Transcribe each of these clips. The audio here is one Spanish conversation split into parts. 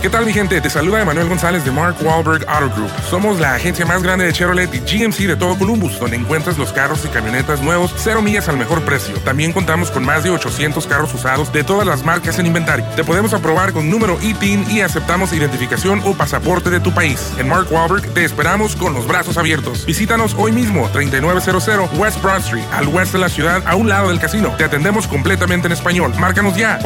¿Qué tal, mi gente? Te saluda Emanuel González de Mark Wahlberg Auto Group. Somos la agencia más grande de Chevrolet y GMC de todo Columbus, donde encuentras los carros y camionetas nuevos, 0 millas al mejor precio. También contamos con más de 800 carros usados de todas las marcas en inventario. Te podemos aprobar con número ITIN y aceptamos identificación o pasaporte de tu país. En Mark Wahlberg te esperamos con los brazos abiertos. Visítanos hoy mismo, 3900 West Broad Street, al oeste de la ciudad, a un lado del casino. Te atendemos completamente en español. Márcanos ya,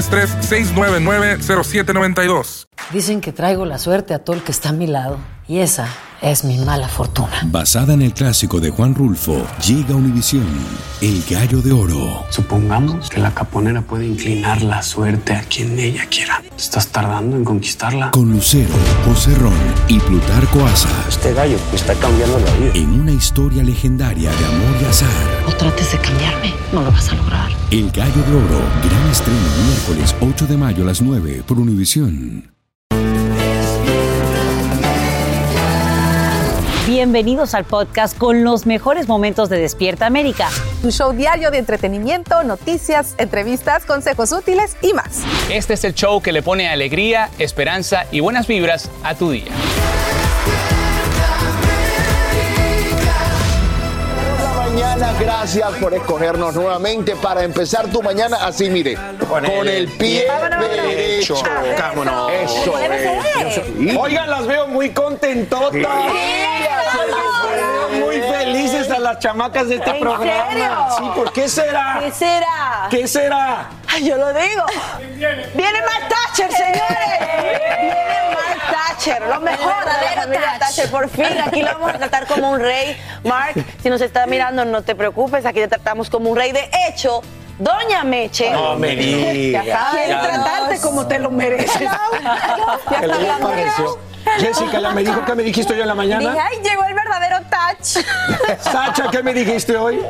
833-699-0792. Dicen que traigo la suerte a todo el que está a mi lado, y esa es mi mala fortuna. Basada en el clásico de Juan Rulfo, llega Univisión, El Gallo de Oro. Supongamos que la caponera puede inclinar la suerte a quien ella quiera. ¿Estás tardando en conquistarla? Con Lucero, José Ron y Plutarco Asa. Este gallo me está cambiando la vida. En una historia legendaria de amor y azar. No trates de cambiarme, no lo vas a lograr. El Gallo de Oro, gran estreno miércoles 8 de mayo a las 9 por Univisión. Bienvenidos al podcast con los mejores momentos de Despierta América. Un show diario de entretenimiento, noticias, entrevistas, consejos útiles y más. Este es el show que le pone alegría, esperanza y buenas vibras a tu día. Mañana, gracias por escogernos nuevamente para empezar tu mañana así, mire, con el pie derecho. Vámonos. Eso es. Oigan, las veo muy contentotas. Muy felices a las chamacas de este programa. ¿En serio? Sí, ¿por qué será? ¿Qué será? ¿Qué será? Ay, yo lo digo. Viene Mark Thatcher, señores. Viene Mark Thatcher, lo mejor de la familia Thatcher. Por fin, aquí lo vamos a tratar como un rey. Mark, si nos está mirando, no te preocupes, aquí te tratamos como un rey. De hecho, Doña Meche, No me digas. quiere tratarte como te lo mereces. ¿Qué le pareció? Jessica, me dijo, ¿qué me dijiste hoy en la mañana? Dije, ay, llegó el verdadero Touch. Sacha, ¿qué me dijiste hoy?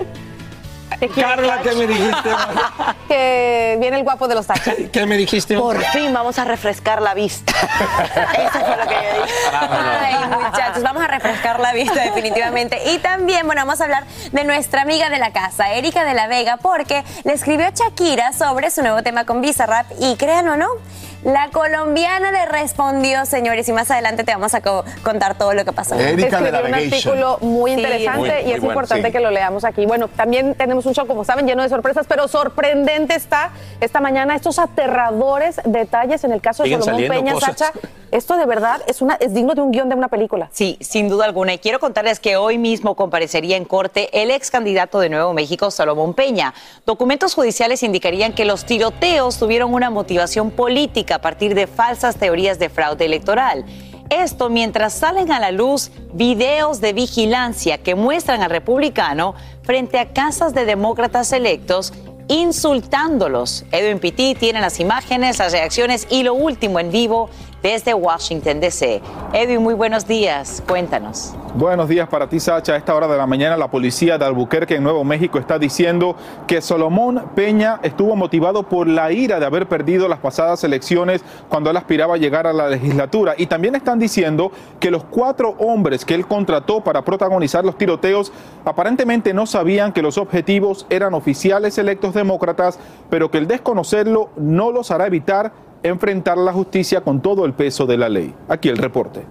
Carla, ¿qué me dijiste hoy? Que viene el guapo de los Thatcher. ¿Qué me dijiste hoy? Por fin vamos a refrescar la vista. Eso fue lo que yo dije. Ay, muchachos, vamos a refrescar la vista definitivamente. Y también, bueno, vamos a hablar de nuestra amiga de la casa, Erika de la Vega, porque le escribió Shakira sobre su nuevo tema con Bizarrap y créanlo o no, la colombiana le respondió, señores, y más adelante te vamos a contar todo lo que pasó. Erika de la Escribió un artículo muy interesante muy y es bueno, importante sí. que lo leamos aquí. Bueno, también tenemos un show, como saben, lleno de sorpresas, pero sorprendente está esta mañana estos aterradores detalles en el caso de Siguen Salomón saliendo Peña, cosas. Sacha. Esto de verdad es digno de un guión de una película. Sí, sin duda alguna. Y quiero contarles que hoy mismo comparecería en corte el ex candidato de Nuevo México, Salomón Peña. Documentos judiciales indicarían que los tiroteos tuvieron una motivación política a partir de falsas teorías de fraude electoral. Esto mientras salen a la luz videos de vigilancia que muestran al republicano frente a casas de demócratas electos insultándolos. Edwin Pitti tiene las imágenes, las reacciones y lo último en vivo desde Washington, D.C. Edwin, muy buenos días. Cuéntanos. Buenos días para ti, Sacha. A esta hora de la mañana, la policía de Albuquerque, en Nuevo México, está diciendo que Salomón Peña estuvo motivado por la ira de haber perdido las pasadas elecciones cuando él aspiraba a llegar a la legislatura. Y también están diciendo que los 4 hombres que él contrató para protagonizar los tiroteos aparentemente no sabían que los objetivos eran oficiales electos demócratas, pero que el desconocerlo no los hará evitar enfrentar la justicia con todo el peso de la ley. Aquí el reporte.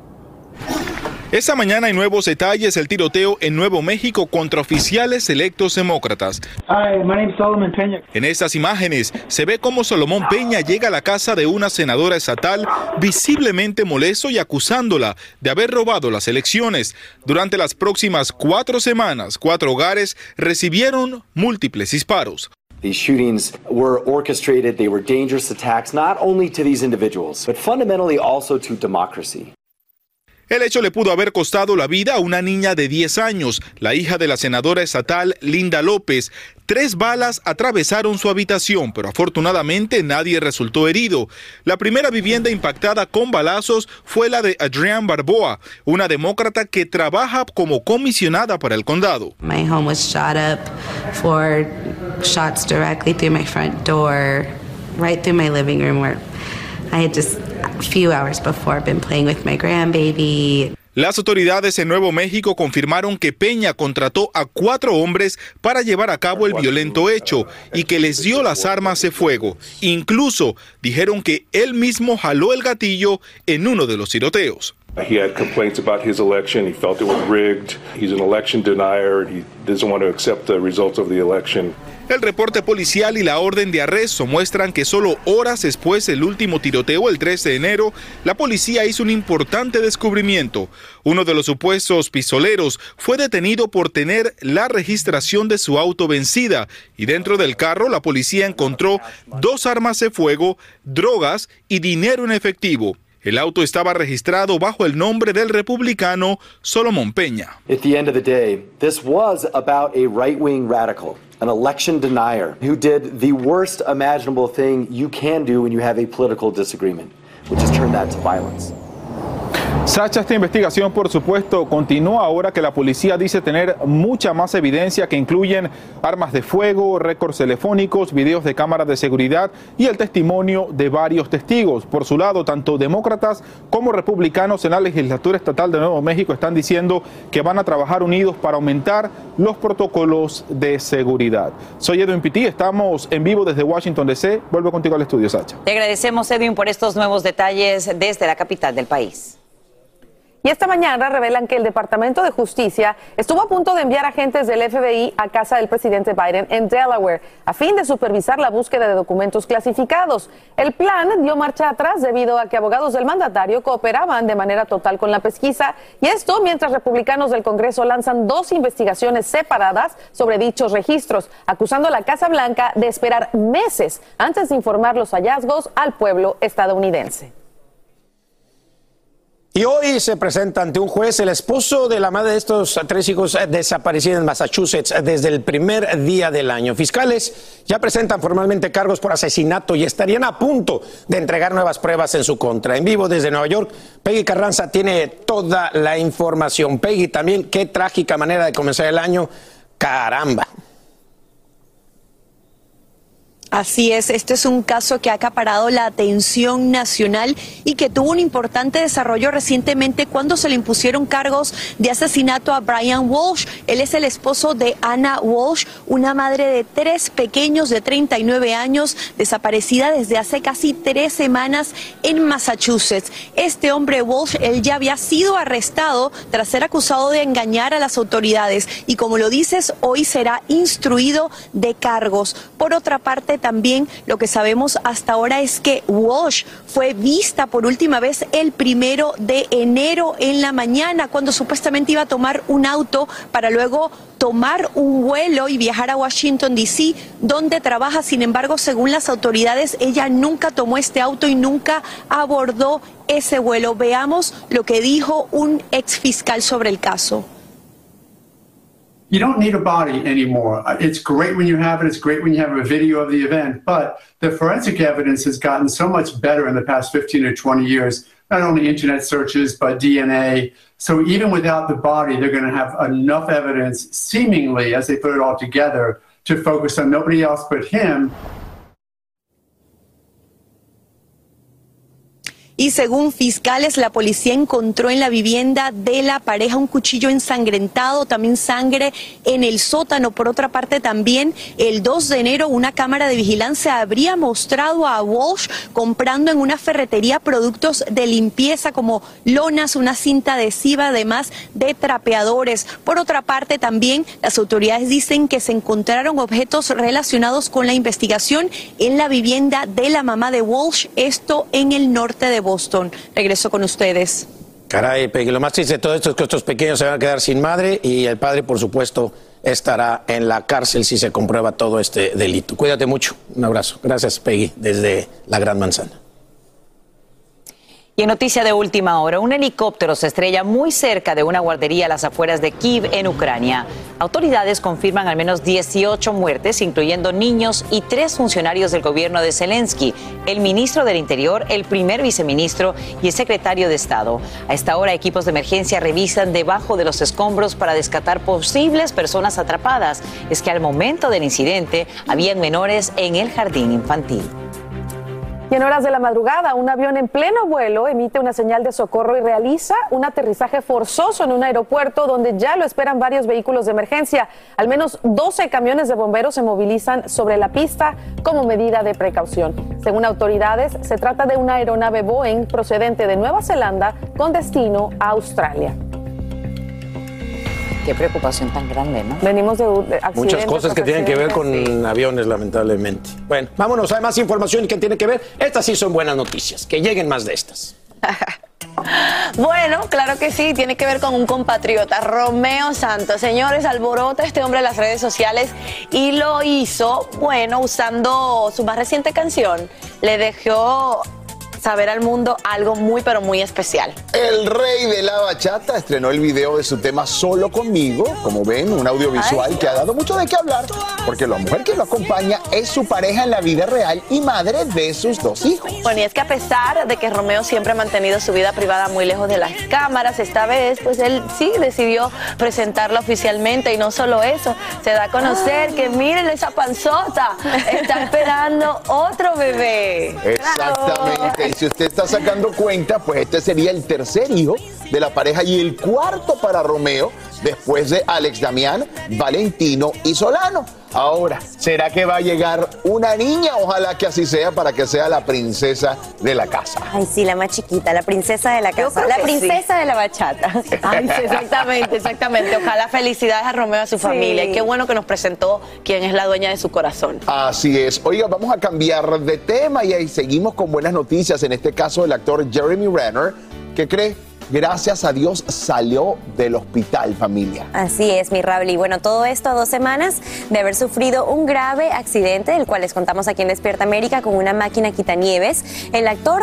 Esta mañana hay nuevos detalles del tiroteo en Nuevo México contra oficiales electos demócratas. Hi, my name is Solomon Peña. En estas imágenes se ve cómo Salomón Peña llega a la casa de una senadora estatal visiblemente molesto y acusándola de haber robado las elecciones. Durante las próximas 4 semanas, 4 hogares recibieron múltiples disparos. These shootings were orchestrated. They were dangerous attacks, not only to these individuals, but fundamentally also to democracy. El hecho le pudo haber costado la vida a una niña de 10 años, la hija de la senadora estatal Linda López. 3 balas atravesaron su habitación, pero afortunadamente nadie resultó herido. La primera vivienda impactada con balazos fue la de Adrienne Barboa, una demócrata que trabaja como comisionada para el condado. My home was shot up, 4 shots directly through my front door, right through my living room where I had just a few hours before been playing with my grandbaby. Las autoridades en Nuevo México confirmaron que Peña contrató a 4 hombres para llevar a cabo el violento hecho y que les dio las armas de fuego. Incluso dijeron que él mismo jaló el gatillo en uno de los tiroteos. He had complaints about his election. He felt it was rigged. He's an election denier. He doesn't want to accept the results of the election. El reporte policial y la orden de arresto muestran que solo horas después del último tiroteo, el 3 de enero, la policía hizo un importante descubrimiento. Uno de los supuestos pistoleros fue detenido por tener la registración de su auto vencida y dentro del carro la policía encontró 2 armas de fuego, drogas y dinero en efectivo. El auto estaba registrado bajo el nombre del republicano Solomón Peña. At the end of the day, this was about a right-wing radical, an election denier, who did the worst imaginable thing you can do when you have a political disagreement, which is turn that to violence. Sacha, esta investigación, por supuesto, continúa ahora que la policía dice tener mucha más evidencia que incluyen armas de fuego, récords telefónicos, videos de cámaras de seguridad y el testimonio de varios testigos. Por su lado, tanto demócratas como republicanos en la legislatura estatal de Nuevo México están diciendo que van a trabajar unidos para aumentar los protocolos de seguridad. Soy Edwin Pitti, estamos en vivo desde Washington, D.C. Vuelvo contigo al estudio, Sacha. Te agradecemos, Edwin, por estos nuevos detalles desde la capital del país. Y esta mañana revelan que el Departamento de Justicia estuvo a punto de enviar agentes del FBI a casa del presidente Biden en Delaware a fin de supervisar la búsqueda de documentos clasificados. El plan dio marcha atrás debido a que abogados del mandatario cooperaban de manera total con la pesquisa, y esto mientras republicanos del Congreso lanzan 2 investigaciones separadas sobre dichos registros, acusando a la Casa Blanca de esperar meses antes de informar los hallazgos al pueblo estadounidense. Y hoy se presenta ante un juez el esposo de la madre de estos 3 hijos desaparecidos en Massachusetts desde el primer día del año. Fiscales ya presentan formalmente cargos por asesinato y estarían a punto de entregar nuevas pruebas en su contra. En vivo desde Nueva York, Peggy Carranza tiene toda la información. Peggy, también qué trágica manera de comenzar el año. ¡Caramba! Así es, este es un caso que ha acaparado la atención nacional y que tuvo un importante desarrollo recientemente cuando se le impusieron cargos de asesinato a Brian Walsh. Él es el esposo de Anna Walsh, una madre de 3 pequeños de 39 años, desaparecida desde hace casi 3 semanas en Massachusetts. Este hombre Walsh, él ya había sido arrestado tras ser acusado de engañar a las autoridades y, como lo dices, hoy será instruido de cargos. Por otra parte, también lo que sabemos hasta ahora es que Walsh fue vista por última vez el 1 de enero en la mañana, cuando supuestamente iba a tomar un auto para luego tomar un vuelo y viajar a Washington, D.C., donde trabaja. Sin embargo, según las autoridades, ella nunca tomó este auto y nunca abordó ese vuelo. Veamos lo que dijo un ex fiscal sobre el caso. You don't need a body anymore. It's great when you have it. It's great when you have a video of the event. But the forensic evidence has gotten so much better in the past 15 or 20 years, not only internet searches, but DNA. So even without the body, they're going to have enough evidence, seemingly, as they put it all together, to focus on nobody else but him. Y según fiscales, la policía encontró en la vivienda de la pareja un cuchillo ensangrentado, también sangre en el sótano. Por otra parte, también el 2 de enero una cámara de vigilancia habría mostrado a Walsh comprando en una ferretería productos de limpieza como lonas, una cinta adhesiva, además de trapeadores. Por otra parte, también las autoridades dicen que se encontraron objetos relacionados con la investigación en la vivienda de la mamá de Walsh, esto en el norte de Boston. Regreso con ustedes. Caray, Peggy, lo más triste de todo esto es que estos pequeños se van a quedar sin madre y el padre, por supuesto, estará en la cárcel si se comprueba todo este delito. Cuídate mucho. Un abrazo. Gracias, Peggy, desde la Gran Manzana. Y en noticia de última hora, un helicóptero se estrella muy cerca de una guardería a las afueras de Kiev, en Ucrania. Autoridades confirman al menos 18 muertes, incluyendo niños y 3 funcionarios del gobierno de Zelensky, el ministro del Interior, el primer viceministro y el secretario de Estado. A esta hora, equipos de emergencia revisan debajo de los escombros para rescatar posibles personas atrapadas. Es que al momento del incidente habían menores en el jardín infantil. Y en horas de la madrugada, un avión en pleno vuelo emite una señal de socorro y realiza un aterrizaje forzoso en un aeropuerto donde ya lo esperan varios vehículos de emergencia. Al menos 12 camiones de bomberos se movilizan sobre la pista como medida de precaución. Según autoridades, se trata de una aeronave Boeing procedente de Nueva Zelanda con destino a Australia. Qué preocupación tan grande, ¿no? Venimos de accidentes. Muchas cosas que tienen que ver con aviones, lamentablemente. Bueno, vámonos, hay más información que tiene que ver. Estas sí son buenas noticias, que lleguen más de estas. Bueno, claro que sí, tiene que ver con un compatriota, Romeo Santos. Señores, alborota este hombre en las redes sociales y lo hizo, bueno, usando su más reciente canción. Le dejó saber al mundo algo muy, pero muy especial. El rey de la bachata estrenó el video de su tema Solo Conmigo. Como ven, un audiovisual que ha dado mucho de qué hablar, porque la mujer que lo acompaña es su pareja en la vida real y madre de sus 2 hijos. Bueno, y es que a pesar de que Romeo siempre ha mantenido su vida privada muy lejos de las cámaras, esta vez, pues él sí decidió presentarla oficialmente. Y no solo eso, se da a conocer que miren esa panzota, está esperando otro bebé. Exactamente. Si usted está sacando cuenta, pues este sería el tercer hijo de la pareja y el cuarto para Romeo, después de Alex Damián, Valentino y Solano. Ahora, ¿será que va a llegar una niña? Ojalá que así sea, para que sea la princesa de la casa. Ay, sí, la más chiquita, la princesa de la casa, la princesa de la bachata. Ay, sí, exactamente. Ojalá felicidades a Romeo y a su familia. Y qué bueno que nos presentó quién es la dueña de su corazón. Así es. Oiga, vamos a cambiar de tema y ahí seguimos con buenas noticias. En este caso, el actor Jeremy Renner, ¿qué cree? Gracias a Dios salió del hospital, familia. Así es, mi Rabli. Bueno, todo esto a 2 semanas de haber sufrido un grave accidente, del cual les contamos aquí en Despierta América, con una máquina quitanieves. El actor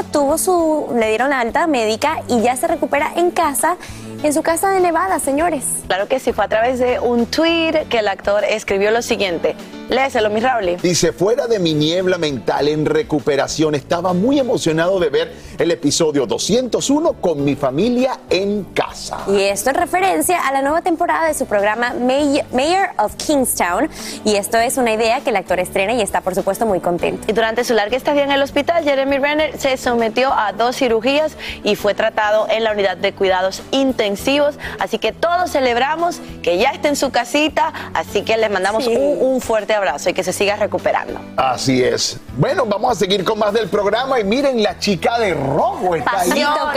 le dieron alta médica y ya se recupera en casa, en su casa de Nevada, señores. Claro que sí, fue a través de un tweet que el actor escribió lo siguiente. Léeselo, mi Rabli. Dice, fuera de mi niebla mental en recuperación, estaba muy emocionado de ver el episodio 201 con mi familia en casa. Y esto en referencia a la nueva temporada de su programa Mayor of Kingstown. Y esto es una idea que el actor estrena y está, por supuesto, muy contento. Y durante su larga estadía en el hospital, Jeremy Renner se sometió a 2 cirugías y fue tratado en la unidad de cuidados intensivos. Así que todos celebramos que ya está en su casita, así que les mandamos un fuerte abrazo y que se siga recuperando. Así es. Bueno, vamos a seguir con más del programa y miren, la chica de rojo está ahí.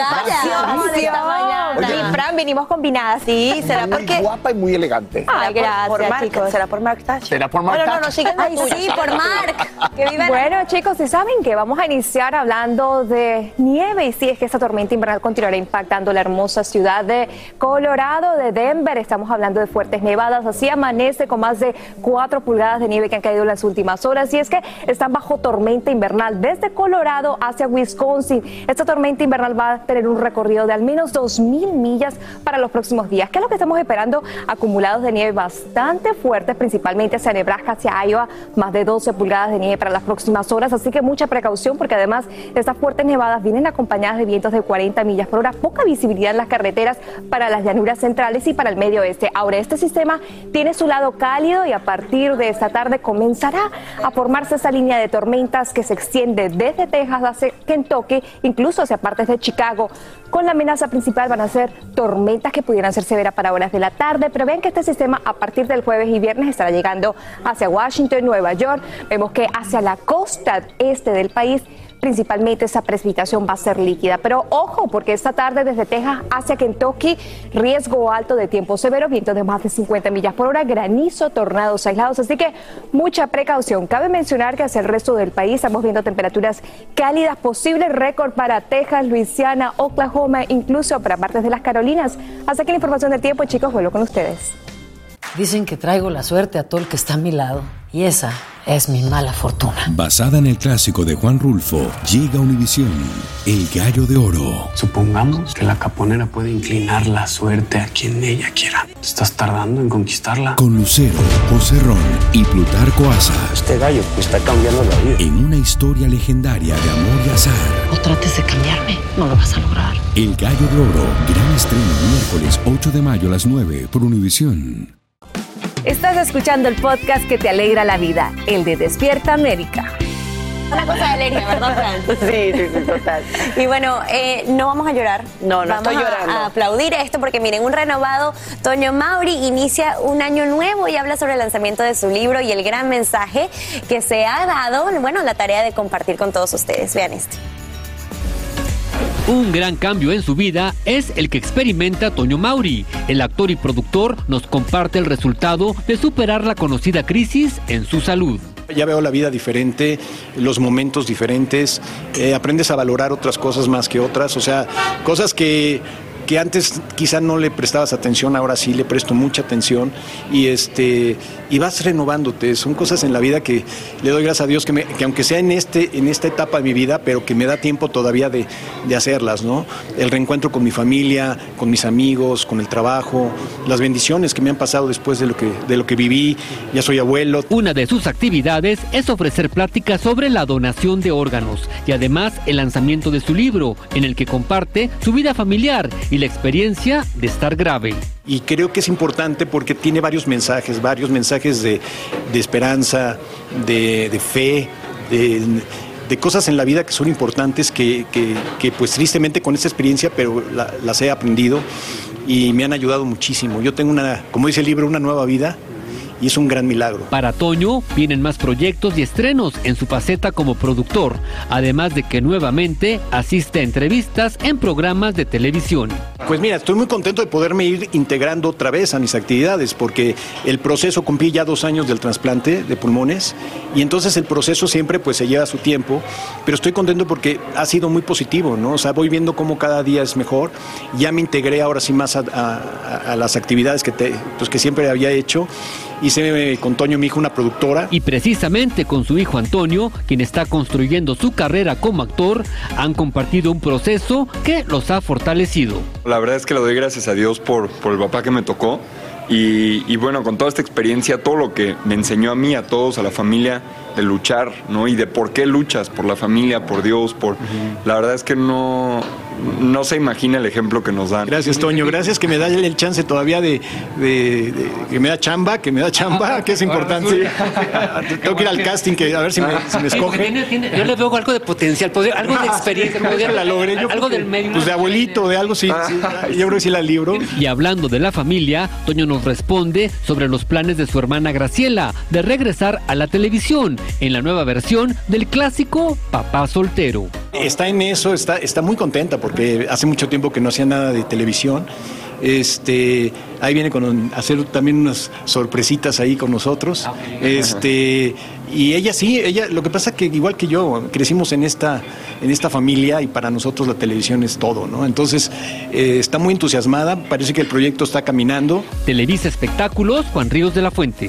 Pasión esta mañana. Oye, Y Fran, vinimos combinadas. Sí, será muy porque... guapa y muy elegante. Ay, gracias, chicos. ¿Será por Mark Thatcher? ¿Será por Mark Thatcher? No, sigan Ay, sí, por Mark. Que viva Bueno, chicos, ¿y saben que vamos a iniciar hablando de nieve? Y sí, es que esta tormenta invernal continuará impactando la hermosa ciudad de Colorado, de Denver. Estamos hablando de fuertes nevadas. Así amanece con más de 4 pulgadas de nieve que han caído en las últimas horas. Y es que están bajo tormenta invernal desde Colorado hacia Wisconsin. Esta tormenta invernal va a tener un recorrido de al menos 2,000 millas para los próximos días. ¿Qué es lo que estamos esperando? Acumulados de nieve bastante fuertes, principalmente hacia Nebraska, hacia Iowa, más de 12 pulgadas de nieve para las próximas horas. Así que mucha precaución, porque además estas fuertes nevadas vienen acompañadas de vientos de 40 millas por hora, poca visibilidad en las carreteras para las llanuras centrales y para el medio oeste. Ahora, este sistema tiene su lado cálido y a partir de esta tarde comenzará a formarse esa línea de tormentas que se extiende desde Texas hacia Kentucky, incluso hacia partes de Chicago. Con la amenaza principal van a ser tormentas que pudieran ser severas para horas de la tarde, pero ven que este sistema a partir del jueves y viernes estará llegando hacia Washington, Nueva York. Vemos que hacia la costa este del país principalmente esa precipitación va a ser líquida. Pero ojo, porque esta tarde desde Texas hacia Kentucky, riesgo alto de tiempo severo, vientos de más de 50 millas por hora, granizo, tornados aislados, así que mucha precaución. Cabe mencionar que hacia el resto del país estamos viendo temperaturas cálidas, posible récord para Texas, Luisiana, Oklahoma, incluso para partes de las Carolinas. Hasta aquí la información del tiempo, chicos, vuelvo con ustedes. Dicen que traigo la suerte a todo el que está a mi lado, y esa es mi mala fortuna. Basada en el clásico de Juan Rulfo, llega Univisión, El Gallo de Oro. Supongamos que la caponera puede inclinar la suerte a quien ella quiera. ¿Estás tardando en conquistarla? Con Lucero, José Ron y Plutarco Asa. Este gallo está cambiando la vida. En una historia legendaria de amor y azar. No trates de cambiarme, no lo vas a lograr. El Gallo de Oro, gran estreno miércoles 8 de mayo a las 9 por Univisión. Estás escuchando el podcast que te alegra la vida, el de Despierta América. Una cosa de alergia, ¿verdad, Fran? Sí, total. Y bueno, no vamos a llorar. No vamos estoy llorando. A aplaudir esto porque miren, un renovado Toño Mauri inicia un año nuevo y habla sobre el lanzamiento de su libro y el gran mensaje que se ha dado, bueno, la tarea de compartir con todos ustedes. Vean esto. Un gran cambio en su vida es el que experimenta Toño Mauri. El actor y productor nos comparte el resultado de superar la conocida crisis en su salud. Ya veo la vida diferente, los momentos diferentes, aprendes a valorar otras cosas más que otras, o sea, cosas que antes quizá no le prestabas atención, ahora sí le presto mucha atención y vas renovándote. Son cosas en la vida que le doy gracias a Dios que aunque sea en esta etapa de mi vida, pero que me da tiempo todavía de hacerlas, ¿no? El reencuentro con mi familia, con mis amigos, con el trabajo, las bendiciones que me han pasado después de lo que viví. Ya soy abuelo. Una de sus actividades es ofrecer pláticas sobre la donación de órganos y además el lanzamiento de su libro, en el que comparte su vida familiar y la experiencia de estar grave. Y creo que es importante porque tiene varios mensajes de esperanza, de fe, de cosas en la vida que son importantes que pues tristemente con esta experiencia, pero las he aprendido y me han ayudado muchísimo. Yo tengo como dice el libro, una nueva vida. Y es un gran milagro. Para Toño vienen más proyectos y estrenos en su faceta como productor, además de que nuevamente asiste a entrevistas en programas de televisión. Pues mira, estoy muy contento de poderme ir integrando otra vez a mis actividades, porque el proceso, cumplí ya 2 años del trasplante de pulmones, y entonces el proceso siempre pues se lleva su tiempo, pero estoy contento porque ha sido muy positivo, ¿no? O sea, voy viendo cómo cada día es mejor, ya me integré ahora sí más a las actividades que siempre había hecho. Hice con Toño, mi hijo, una productora. Y precisamente con su hijo Antonio, quien está construyendo su carrera como actor, han compartido un proceso que los ha fortalecido. La verdad es que le doy gracias a Dios por el papá que me tocó. Y bueno, con toda esta experiencia, todo lo que me enseñó a mí, a todos, a la familia, de luchar, ¿no? Y de por qué luchas, por la familia, por Dios, La verdad es que no se imagina el ejemplo que nos dan. Gracias, Toño, gracias que me da el chance todavía de que me da chamba, que es importante. Sí. Tengo que ir al casting, a ver si me escogen. Yo le veo algo de potencial, algo de experiencia. Algo del medio. Pues de abuelito, de algo, sí. Yo creo que sí la libro. Y hablando de la familia, Toño nos responde sobre los planes de su hermana Graciela de regresar a la televisión en la nueva versión del clásico Papá Soltero. Está en eso, está muy contenta porque hace mucho tiempo que no hacía nada de televisión. Ahí viene con hacer también unas sorpresitas ahí con nosotros. Y ella lo que pasa que igual que yo crecimos en esta familia y para nosotros la televisión es todo, ¿no? Entonces está muy entusiasmada, parece que el proyecto está caminando. Televisa Espectáculos, Juan Ríos de la Fuente.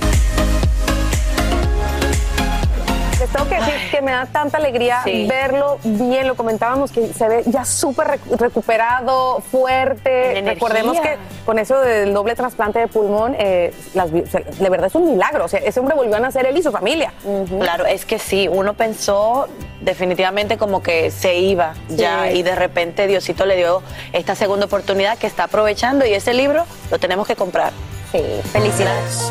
Les tengo que decir que me da tanta alegría verlo bien, lo comentábamos, que se ve ya súper recuperado, fuerte. Recordemos que con eso del doble trasplante de pulmón, de verdad es un milagro. O sea, ese hombre volvió a nacer él y su familia. Claro, es que sí, uno pensó definitivamente como que se iba ya y de repente Diosito le dio esta segunda oportunidad que está aprovechando y ese libro lo tenemos que comprar. Sí, felicidades.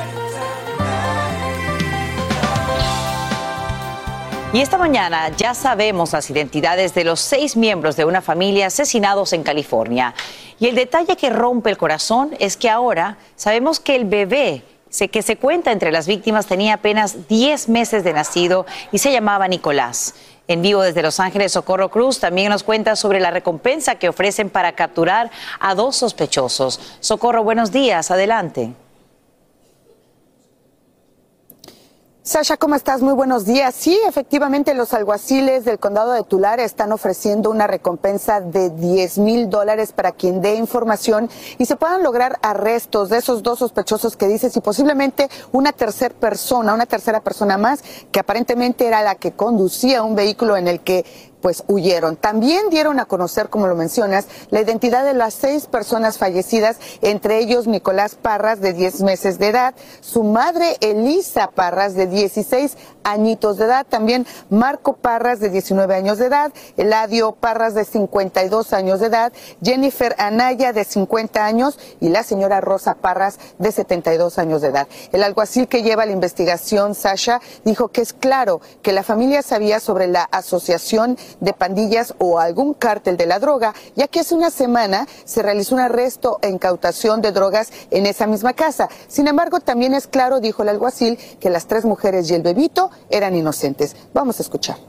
Y esta mañana ya sabemos las identidades de los 6 miembros de una familia asesinados en California. Y el detalle que rompe el corazón es que ahora sabemos que el bebé que se cuenta entre las víctimas tenía apenas 10 meses de nacido y se llamaba Nicolás. En vivo desde Los Ángeles, Socorro Cruz también nos cuenta sobre la recompensa que ofrecen para capturar a 2 sospechosos. Socorro, buenos días, adelante. Sasha, ¿cómo estás? Muy buenos días. Sí, efectivamente, los alguaciles del condado de Tulare están ofreciendo una recompensa de $10,000 para quien dé información y se puedan lograr arrestos de esos 2 sospechosos que dices y posiblemente una tercera persona más que aparentemente era la que conducía un vehículo en el que pues huyeron. También dieron a conocer, como lo mencionas, la identidad de las 6 personas fallecidas, entre ellos Nicolás Parras, de 10 meses de edad, su madre Elisa Parras, de 16 añitos de edad, también Marco Parras, de 19 años de edad, Eladio Parras, de 52 años de edad, Jennifer Anaya, de 50 años, y la señora Rosa Parras, de 72 años de edad. El alguacil que lleva la investigación, Sasha, dijo que es claro que la familia sabía sobre la asociación de pandillas o algún cártel de la droga, ya que hace una semana se realizó un arresto e incautación de drogas en esa misma casa. Sin embargo, también es claro, dijo el alguacil, que las 3 mujeres y el bebito eran inocentes. Vamos a escuchar.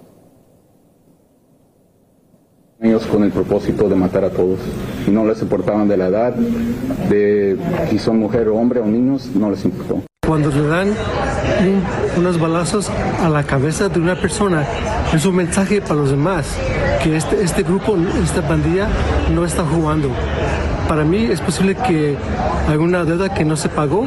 Ellos con el propósito de matar a todos y no les importaban de la edad, de si son mujer o hombre o niños, no les importó. Cuando le dan unos balazos a la cabeza de una persona, es un mensaje para los demás, que este grupo, esta pandilla, no está jugando. Para mí es posible que alguna deuda que no se pagó.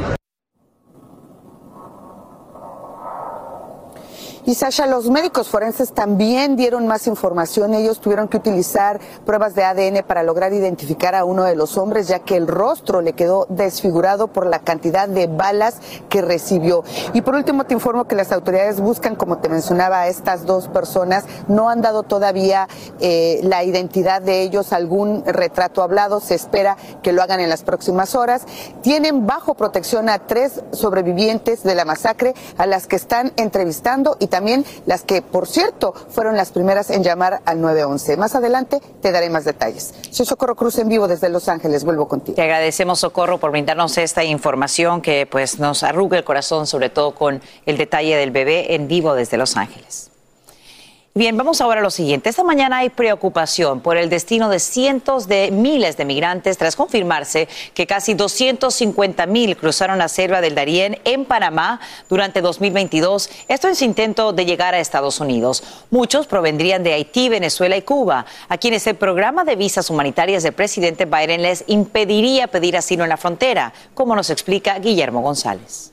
Y Sasha, los médicos forenses también dieron más información. Ellos tuvieron que utilizar pruebas de ADN para lograr identificar a uno de los hombres, ya que el rostro le quedó desfigurado por la cantidad de balas que recibió. Y por último te informo que las autoridades buscan, como te mencionaba, a estas 2 personas. No han dado todavía la identidad de ellos, algún retrato hablado. Se espera que lo hagan en las próximas horas. Tienen bajo protección a 3 sobrevivientes de la masacre, a las que están entrevistando, y también las que, por cierto, fueron las primeras en llamar al 911. Más adelante te daré más detalles. Soy Socorro Cruz en vivo desde Los Ángeles. Vuelvo contigo. Te agradecemos, Socorro, por brindarnos esta información que pues nos arruga el corazón, sobre todo con el detalle del bebé en vivo desde Los Ángeles. Bien, vamos ahora a lo siguiente. Esta mañana hay preocupación por el destino de cientos de miles de migrantes tras confirmarse que casi 250,000 cruzaron la selva del Darién en Panamá durante 2022. Esto en su intento de llegar a Estados Unidos. Muchos provendrían de Haití, Venezuela y Cuba, a quienes el programa de visas humanitarias del presidente Biden les impediría pedir asilo en la frontera, como nos explica Guillermo González.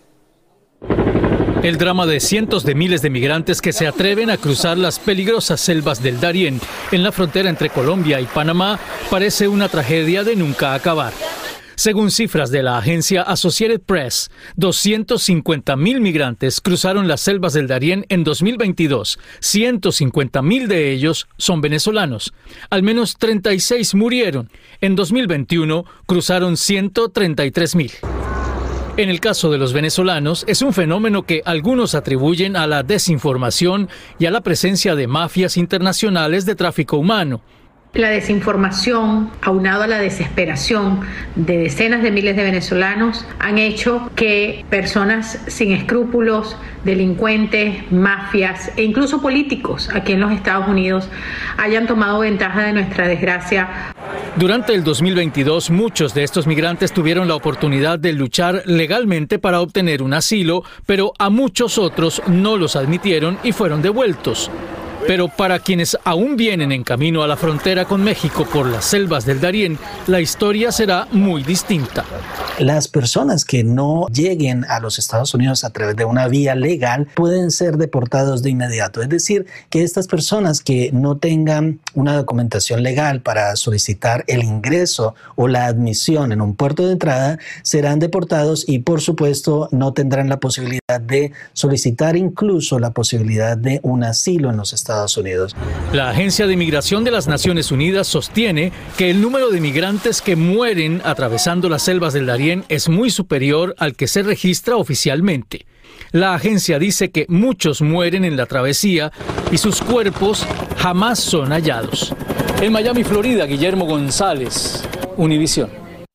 El drama de cientos de miles de migrantes que se atreven a cruzar las peligrosas selvas del Darién en la frontera entre Colombia y Panamá parece una tragedia de nunca acabar. Según cifras de la agencia Associated Press, 250,000 migrantes cruzaron las selvas del Darién en 2022. 150,000 de ellos son venezolanos. Al menos 36 murieron. En 2021 cruzaron 133,000. En el caso de los venezolanos, es un fenómeno que algunos atribuyen a la desinformación y a la presencia de mafias internacionales de tráfico humano. La desinformación, aunado a la desesperación de decenas de miles de venezolanos, han hecho que personas sin escrúpulos, delincuentes, mafias e incluso políticos aquí en los Estados Unidos hayan tomado ventaja de nuestra desgracia. Durante el 2022, muchos de estos migrantes tuvieron la oportunidad de luchar legalmente para obtener un asilo, pero a muchos otros no los admitieron y fueron devueltos. Pero para quienes aún vienen en camino a la frontera con México por las selvas del Darién, la historia será muy distinta. Las personas que no lleguen a los Estados Unidos a través de una vía legal pueden ser deportados de inmediato. Es decir, que estas personas que no tengan una documentación legal para solicitar el ingreso o la admisión en un puerto de entrada serán deportados y, por supuesto, no tendrán la posibilidad de solicitar incluso la posibilidad de un asilo en los Estados Unidos. La Agencia de Migración de las Naciones Unidas sostiene que el número de migrantes que mueren atravesando las selvas del Darién es muy superior al que se registra oficialmente. La agencia dice que muchos mueren en la travesía y sus cuerpos jamás son hallados. En Miami, Florida, Guillermo González, Univisión.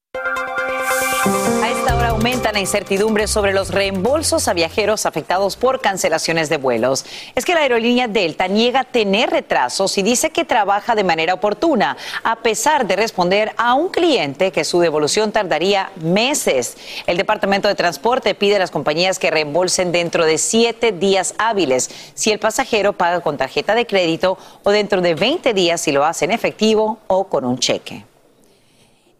Aumenta la incertidumbre sobre los reembolsos a viajeros afectados por cancelaciones de vuelos. Es que la aerolínea Delta niega tener retrasos y dice que trabaja de manera oportuna, a pesar de responder a un cliente que su devolución tardaría meses. El Departamento de Transporte pide a las compañías que reembolsen dentro de 7 días hábiles si el pasajero paga con tarjeta de crédito o dentro de 20 días si lo hace en efectivo o con un cheque.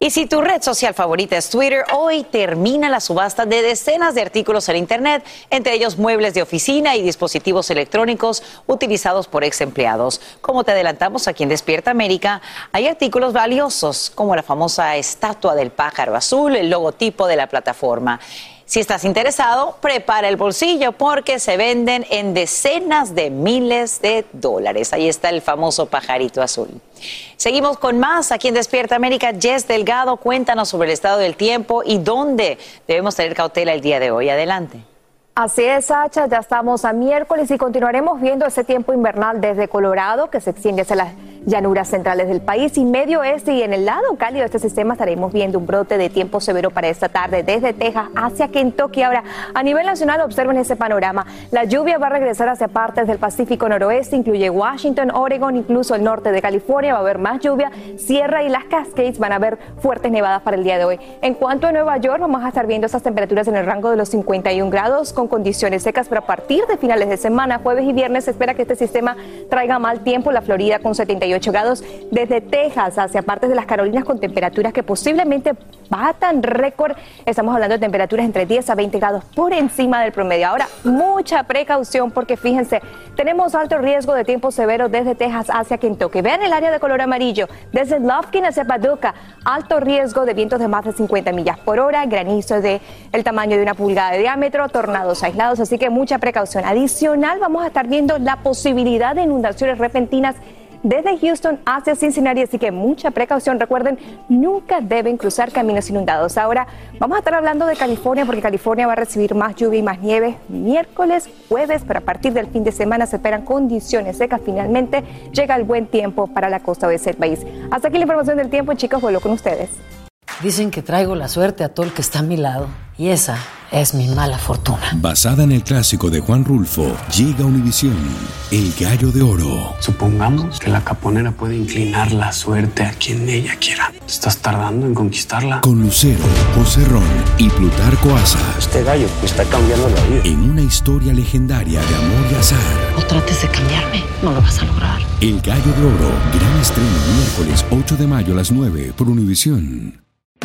Y si tu red social favorita es Twitter, hoy termina la subasta de decenas de artículos en Internet, entre ellos muebles de oficina y dispositivos electrónicos utilizados por ex empleados. Como te adelantamos aquí en Despierta América, hay artículos valiosos como la famosa estatua del pájaro azul, el logotipo de la plataforma. Si estás interesado, prepara el bolsillo porque se venden en decenas de miles de dólares. Ahí está el famoso pajarito azul. Seguimos con más aquí en Despierta América. Jess Delgado, cuéntanos sobre el estado del tiempo y dónde debemos tener cautela el día de hoy. Adelante. Así es, Sacha, ya estamos a miércoles y continuaremos viendo ese tiempo invernal desde Colorado, que se extiende hacia las llanuras centrales del país y medio oeste, y en el lado cálido de este sistema estaremos viendo un brote de tiempo severo para esta tarde desde Texas hacia Kentucky. Ahora, a nivel nacional, observen ese panorama. La lluvia va a regresar hacia partes del Pacífico noroeste, incluye Washington, Oregon, incluso el norte de California. Va a haber más lluvia, Sierra y las Cascades van a haber fuertes nevadas para el día de hoy. En cuanto a Nueva York, vamos a estar viendo esas temperaturas en el rango de los 51 grados con condiciones secas, pero a partir de finales de semana, jueves y viernes, se espera que este sistema traiga mal tiempo. La Florida con 78 grados, desde Texas hacia partes de las Carolinas con temperaturas que posiblemente batan récord. Estamos hablando de temperaturas entre 10 a 20 grados por encima del promedio. Ahora, mucha precaución porque fíjense, tenemos alto riesgo de tiempo severo desde Texas hacia Kentucky. Vean el área de color amarillo, desde Lufkin hacia Paducah, alto riesgo de vientos de más de 50 millas por hora, granizo de el tamaño de 1 pulgada de diámetro, tornados aislados, así que mucha precaución. Adicional, vamos a estar viendo la posibilidad de inundaciones repentinas desde Houston hacia Cincinnati, así que mucha precaución. Recuerden, nunca deben cruzar caminos inundados. Ahora vamos a estar hablando de California, porque California va a recibir más lluvia y más nieve miércoles, jueves, pero a partir del fin de semana se esperan condiciones secas. Finalmente llega el buen tiempo para la costa oeste del país. Hasta aquí la información del tiempo, chicos, vuelvo con ustedes. Dicen que traigo la suerte a todo el que está a mi lado, y esa es mi mala fortuna. Basada en el clásico de Juan Rulfo, llega Univisión, El Gallo de Oro. Supongamos que la caponera puede inclinar la suerte a quien ella quiera. ¿Estás tardando en conquistarla? Con Lucero, José Ron y Plutarco Asa. Este gallo me está cambiando la vida. En una historia legendaria de amor y azar. No trates de cambiarme, no lo vas a lograr. El Gallo de Oro, gran estreno miércoles 8 de mayo a las 9 por Univisión.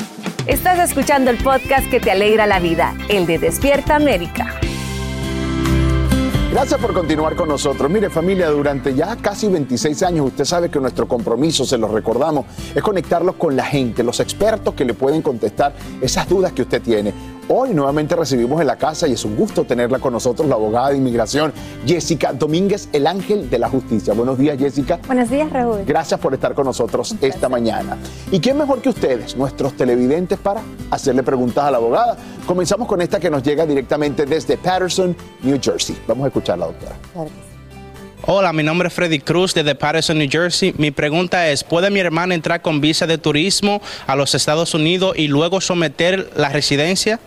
Estás escuchando el podcast que te alegra la vida, el de Despierta América. Gracias por continuar con nosotros. Mire, familia, durante ya casi 26 años, usted sabe que nuestro compromiso, se los recordamos, es conectarlos con la gente, los expertos que le pueden contestar esas dudas que usted tiene. Hoy nuevamente recibimos en la casa, y es un gusto tenerla con nosotros, la abogada de inmigración, Jessica Domínguez, el ángel de la justicia. Buenos días, Jessica. Buenos días, Raúl. Gracias por estar con nosotros esta mañana. ¿Y quién mejor que ustedes, nuestros televidentes, para hacerle preguntas a la abogada? Comenzamos con esta que nos llega directamente desde Paterson, New Jersey. Vamos a escucharla, doctora. Hola, mi nombre es Freddy Cruz desde Paterson, New Jersey. Mi pregunta es, ¿puede mi hermana entrar con visa de turismo a los Estados Unidos y luego someter la residencia?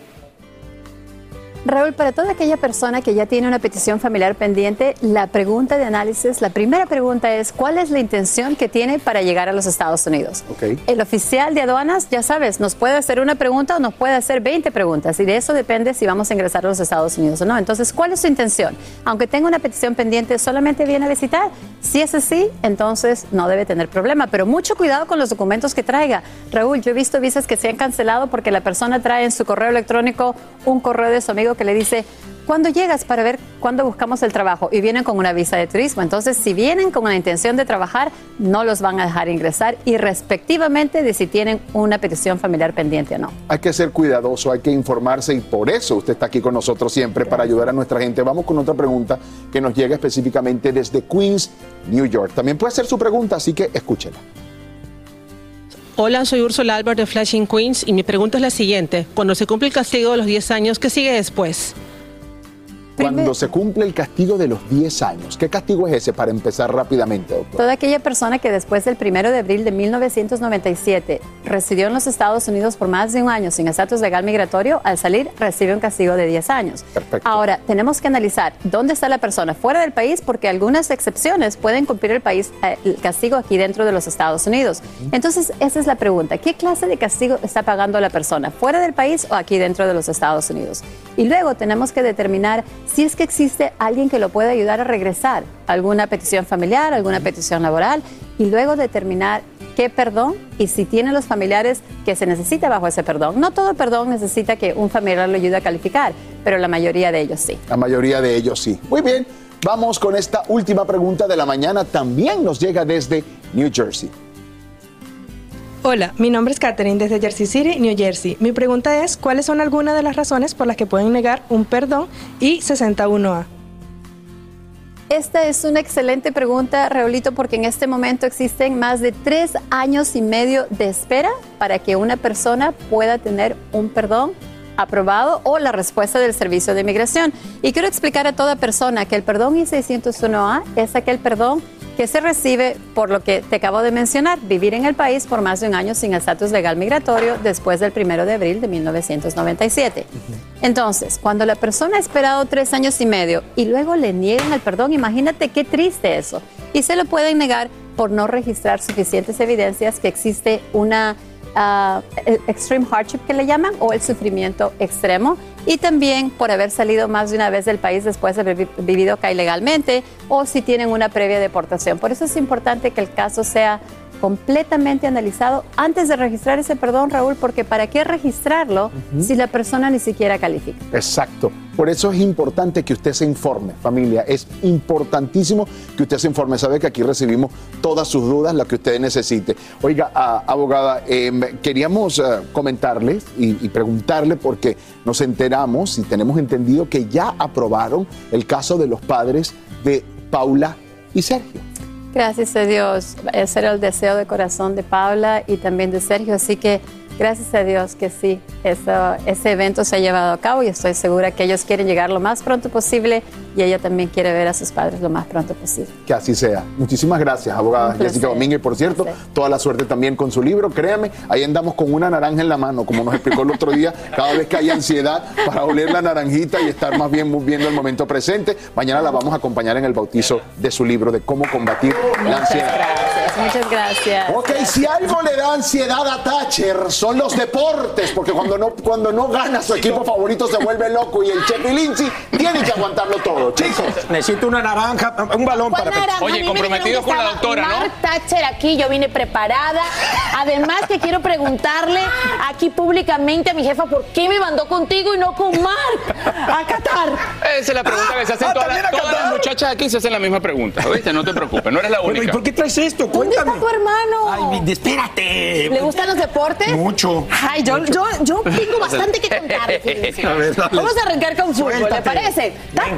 Raúl, para toda aquella persona que ya tiene una petición familiar pendiente, la pregunta de análisis, la primera pregunta es, ¿cuál es la intención que tiene para llegar a los Estados Unidos? El oficial de aduanas, ya sabes, nos puede hacer una pregunta o nos puede hacer 20 preguntas, y de eso depende si vamos a ingresar a los Estados Unidos o no. Entonces, ¿cuál es su intención? Aunque tenga una petición pendiente, ¿solamente viene a visitar? Si es así, entonces no debe tener problema, pero mucho cuidado con los documentos que traiga. Raúl, yo he visto visas que se han cancelado porque la persona trae en su correo electrónico un correo de su amigo que le dice, ¿cuándo llegas para ver cuándo buscamos el trabajo? Y vienen con una visa de turismo. Entonces, si vienen con la intención de trabajar, no los van a dejar ingresar, y respectivamente de si tienen una petición familiar pendiente o no. Hay que ser cuidadoso, hay que informarse, y por eso usted está aquí con nosotros siempre, para ayudar a nuestra gente. Vamos con otra pregunta que nos llega específicamente desde Queens, New York. También puede ser su pregunta, así que escúchela. Hola, soy Úrsula Albert de Flushing, Queens, y mi pregunta es la siguiente. Cuando se cumple el castigo de los 10 años, ¿qué sigue después? Cuando se cumple el castigo de los 10 años, ¿qué castigo es ese, para empezar rápidamente, doctor? Toda aquella persona que después del 1 de abril de 1997 residió en los Estados Unidos por más de un año sin estatus legal migratorio, al salir recibe un castigo de 10 años. Perfecto. Ahora, tenemos que analizar dónde está la persona fuera del país, porque algunas excepciones pueden cumplir el castigo aquí dentro de los Estados Unidos. Entonces, esa es la pregunta. ¿Qué clase de castigo está pagando la persona, fuera del país o aquí dentro de los Estados Unidos? Y luego tenemos que determinar si es que existe alguien que lo pueda ayudar a regresar, alguna petición familiar, alguna petición laboral, y luego determinar qué perdón y si tiene los familiares que se necesita bajo ese perdón. No todo perdón necesita que un familiar lo ayude a calificar, pero la mayoría de ellos sí. La mayoría de ellos sí. Muy bien, vamos con esta última pregunta de la mañana. También nos llega desde New Jersey. Hola, mi nombre es Katherine desde Jersey City, New Jersey. Mi pregunta es, ¿cuáles son algunas de las razones por las que pueden negar un perdón? Y 61A. Esta es una excelente pregunta, Raulito, porque en este momento existen más de 3 años y medio de espera para que una persona pueda tener un perdón aprobado o la respuesta del Servicio de Inmigración. Y quiero explicar a toda persona que el perdón I-601A es aquel perdón que se recibe por lo que te acabo de mencionar, vivir en el país por más de un año sin estatus legal migratorio después del 1 de abril de 1997. Entonces, cuando la persona ha esperado 3 años y medio y luego le niegan el perdón, imagínate qué triste eso. Y se lo pueden negar por no registrar suficientes evidencias que existe una extreme hardship que le llaman, o el sufrimiento extremo, y también por haber salido más de una vez del país después de haber vivido acá ilegalmente, o si tienen una previa deportación. Por eso es importante que el caso sea completamente analizado antes de registrar ese perdón, Raúl, porque ¿para qué registrarlo si la persona ni siquiera califica? Exacto. Por eso es importante que usted se informe, familia. Es importantísimo que usted se informe. Sabe que aquí recibimos todas sus dudas, las que usted necesite. Oiga, abogada, queríamos comentarle y preguntarle, porque nos enteramos y tenemos entendido que ya aprobaron el caso de los padres de Paula y Sergio. Gracias a Dios. Ese era el deseo de corazón de Paula y también de Sergio, así que gracias a Dios que sí, ese evento se ha llevado a cabo y estoy segura que ellos quieren llegar lo más pronto posible y ella también quiere ver a sus padres lo más pronto posible. Que así sea. Muchísimas gracias, abogada Jessica Domínguez. Por cierto, toda la suerte también con su libro. Créame, ahí andamos con una naranja en la mano, como nos explicó el otro día, cada vez que hay ansiedad para oler la naranjita y estar más bien viendo el momento presente. Mañana la vamos a acompañar en el bautizo de su libro de cómo combatir la ansiedad. Muchas gracias. Ok, si algo le da ansiedad a Thatcher son los deportes, porque cuando no gana su equipo favorito se vuelve loco y el Checo y Lindsay tienen que aguantarlo todo, chicos. Necesito una naranja, un balón para... Naranja? Oye, comprometido con la doctora, ¿no? Mark Thatcher aquí, yo vine preparada. Además que quiero preguntarle aquí públicamente a mi jefa por qué me mandó contigo y no con Mark a Qatar. Esa es la pregunta que se hacen todas las muchachas aquí, se hacen la misma pregunta. ¿Oíste? No te preocupes, no eres la única. ¿Y por qué traes esto? ¿Dónde está tu hermano? Ay, espérate. ¿Le gustan los deportes? Mucho. Ay, yo tengo bastante que contar. A ver, vamos a arrancar con fútbol, ¿le parece?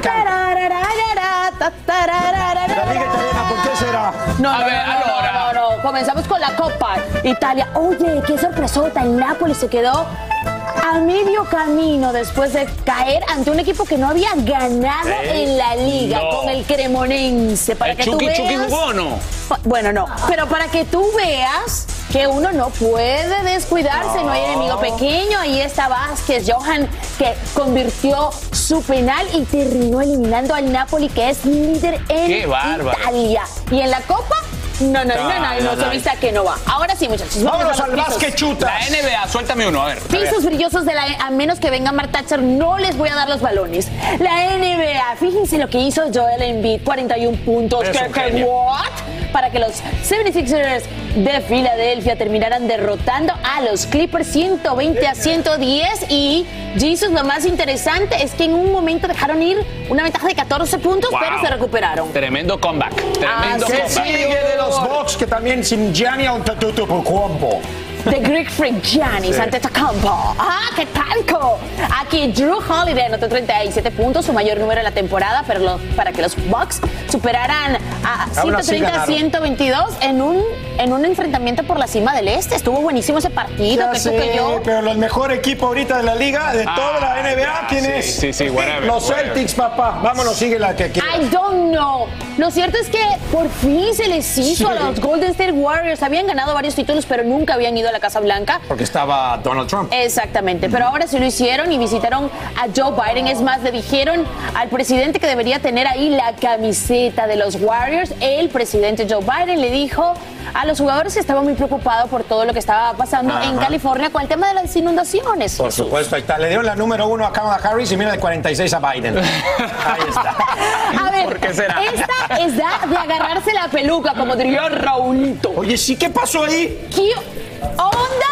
¿Por qué será? No. Comenzamos con la Copa Italia. Oye, qué sorpresota. El Napoli se quedó a medio camino después de caer ante un equipo que no había ganado en la liga, con el Cremonense. Para ¿El que Chucky tú veas, Chucky jugó o no? Bueno, no. Pero para que tú veas que uno no puede descuidarse, no hay enemigo pequeño. Ahí está Vázquez, Johan, que convirtió su penal y terminó eliminando al Napoli, que es líder en Italia. Y en la Copa, no, se vista que no va. Ahora sí, muchachos. Vámonos al básquet, chutas. La NBA, suéltame uno, a ver. Pisos brillosos de la a menos que venga Mark Thatcher, no les voy a dar los balones. La NBA, fíjense lo que hizo Joel Embiid, 41 puntos. ¿What? Para que los 76ers de Filadelfia terminaran derrotando a los Clippers 120-110. Y Jesus, lo más interesante es que en un momento dejaron ir una ventaja de 14 puntos, pero se recuperaron. Tremendo comeback. Tremendo comeback. Sigue de los Bucks, que también sin Gianni Antetokounmpo. The Greek Freak Giannis Antetokounmpo. ¿Qué tal? Aquí Drew Holiday anotó 37 puntos, su mayor número en la temporada, pero para que los Bucks superaran a 130-122 en un enfrentamiento por la cima del este. Estuvo buenísimo ese partido. Pero el mejor equipo ahorita de la liga, de toda la NBA, ¿quién es? Sí, whatever. Los Celtics, papá. Vámonos, sigue la que quiera. I don't know. Lo cierto es que por fin se les hizo a los Golden State Warriors. Habían ganado varios títulos, pero nunca habían ido a la Casa Blanca. Porque estaba Donald Trump. Exactamente, pero ahora sí lo hicieron y visitaron a Joe Biden. Es más, le dijeron al presidente que debería tener ahí la camiseta de los Warriors. El presidente Joe Biden le dijo a los jugadores que estaba muy preocupado por todo lo que estaba pasando en California con el tema de las inundaciones. Por supuesto, ahí está. Le dieron la número 1 a Kamala Harris y mira de 46 a Biden. Ahí está. A ver, ¿por qué será? Esta es de agarrarse la peluca, como diría Raulito. Oye, sí, ¿qué pasó ahí? ¿Qué onda?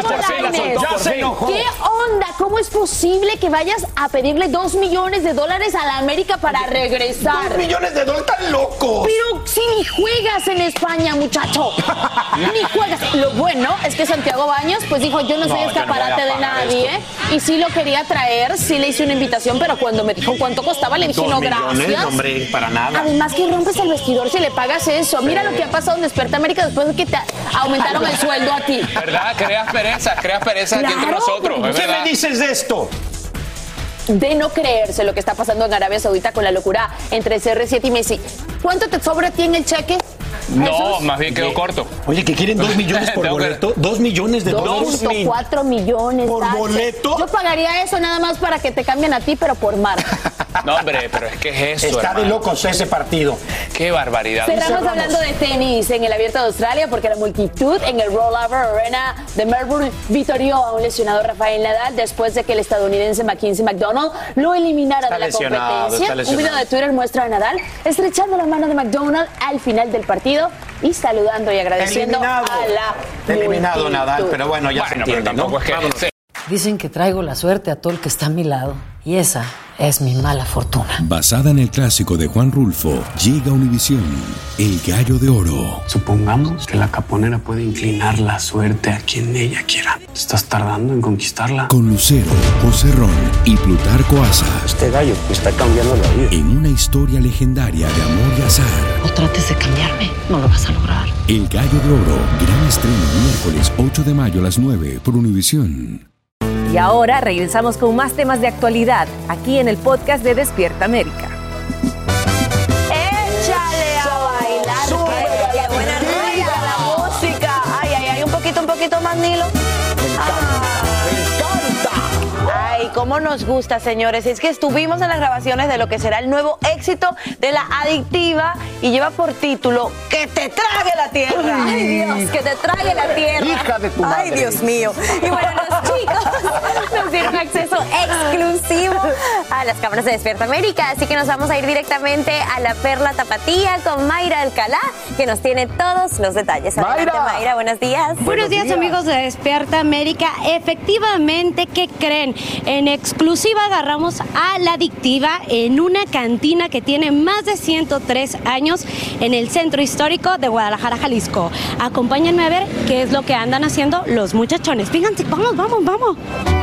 Ya se enojó. ¿Qué onda? ¿Cómo es posible que vayas a pedirle $2 millones a la América para regresar? $2 millones, ¡están locos! Pero si ni juegas en España, muchacho. Ni juegas. Lo bueno es que Santiago Baños pues dijo, yo no soy escaparate de nadie. Y sí lo quería traer, sí le hice una invitación, pero cuando me dijo cuánto costaba, le dije, no, gracias. Hombre, para nada. Además que rompes el vestidor si le pagas eso. Mira lo que ha pasado en Despierta América después de que te aumentaron el sueldo a ti. ¿Verdad? Creas pereza aquí entre nosotros. ¿Qué me dices de esto? De no creerse lo que está pasando en Arabia Saudita con la locura entre CR7 y Messi. ¿Cuánto te sobra a ti en el cheque? No, más bien quedó corto. Oye, ¿que quieren 2 millones por boleto? ¿2 millones de dólares? 2.4 millones. ¿Por boleto? Yo pagaría eso nada más para que te cambien a ti, pero por mar. No, hombre, pero es que es eso, Está de locos ese partido. Qué barbaridad. Cerramos hablando de tenis en el Abierto de Australia porque la multitud en el Rollover Arena de Melbourne vitorió a un lesionado Rafael Nadal después de que el estadounidense Mackenzie McDonald lo eliminara de la competencia. Un video de Twitter muestra a Nadal estrechando la mano de McDonald al final del partido y saludando y agradeciendo a la Eliminado multitud. Nadal, pero bueno, ya se entiende, ¿no? Dicen que traigo la suerte a todo el que está a mi lado. Y esa es mi mala fortuna. Basada en el clásico de Juan Rulfo, llega Univisión, El Gallo de Oro. Supongamos que la caponera puede inclinar la suerte a quien ella quiera. ¿Estás tardando en conquistarla? Con Lucero, José Ron y Plutarco Asa. Este gallo está cambiando la vida. En una historia legendaria de amor y azar. No trates de cambiarme, no lo vas a lograr. El Gallo de Oro, gran estreno miércoles 8 de mayo a las 9 por Univisión. Y ahora regresamos con más temas de actualidad aquí en el podcast de Despierta América. ¡Échale a bailar! ¡Qué buena rola la música! ¡Ay, ay, ay! Un poquito más, Nilo. Ay, cómo nos gusta, señores. Es que estuvimos en las grabaciones de lo que será el nuevo éxito de La Adictiva y lleva por título ¡Que te trague la tierra! ¡Ay, Dios! ¡Que te trague la tierra! Hija de tu madre. ¡Ay, Dios mío! Y bueno, los chicos nos dieron acceso exclusivo a las cámaras de Despierta América, así que nos vamos a ir directamente a la Perla Tapatía con Mayra Alcalá, que nos tiene todos los detalles. Adelante, Mayra, buenos días. Buenos días, amigos de Despierta América. Efectivamente, ¿qué creen? En exclusiva agarramos a La Adictiva en una cantina que tiene más de 103 años en el centro histórico de Guadalajara, Jalisco. Acompáñenme a ver qué es lo que andan haciendo los muchachones. Fíjense, vamos.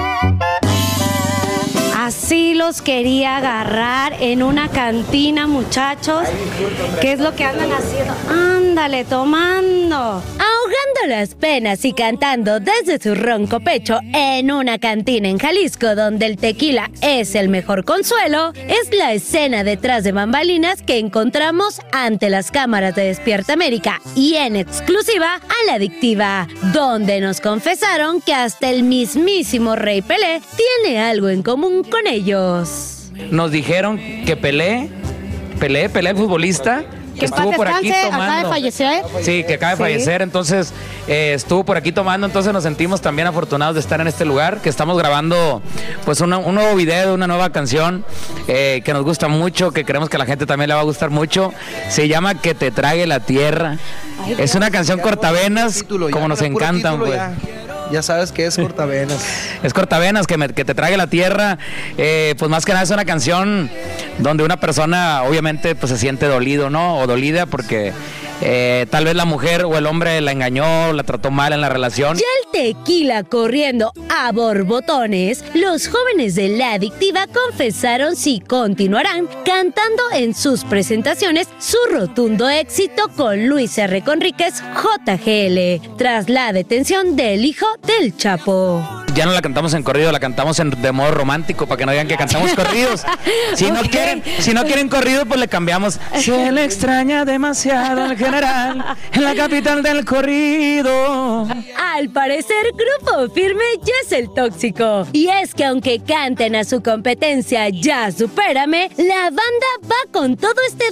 Así los quería agarrar en una cantina, muchachos. ¿Qué es lo que andan haciendo? Ándale, tomando. Ahogando las penas y cantando desde su ronco pecho en una cantina en Jalisco donde el tequila es el mejor consuelo, es la escena detrás de bambalinas que encontramos ante las cámaras de Despierta América y en exclusiva a La Adictiva, donde nos confesaron que hasta el mismísimo Rey Pelé tiene algo en común con ellos. Nos dijeron que Pelé, el futbolista, que estuvo por aquí tomando. Acaba de fallecer. Sí, que acaba de fallecer, entonces estuvo por aquí tomando, entonces nos sentimos también afortunados de estar en este lugar, que estamos grabando pues un nuevo video, una nueva canción que nos gusta mucho, que creemos que a la gente también le va a gustar mucho. Se llama Que te trague la tierra. Ay, es una canción cortavenas, como nos encantan, pues. Ya sabes que es cortavenas. Es cortavenas, que te trague la tierra. Pues más que nada es una canción donde una persona obviamente pues se siente dolido, ¿no? O dolida porque tal vez la mujer o el hombre la engañó, la trató mal en la relación. Ya el tequila corriendo a borbotones, los jóvenes de La Adictiva confesaron si continuarán cantando en sus presentaciones su rotundo éxito con Luis R. Conríquez JGL, tras la detención del hijo del Chapo. ya no la cantamos en corrido, la cantamos de modo romántico para que no digan que cantamos corridos. Si no quieren corrido, pues le cambiamos. Se le extraña demasiado al general en la capital del corrido. Al parecer, Grupo Firme ya es el tóxico. Y es que aunque canten a su competencia Ya Supérame, la banda va con todo este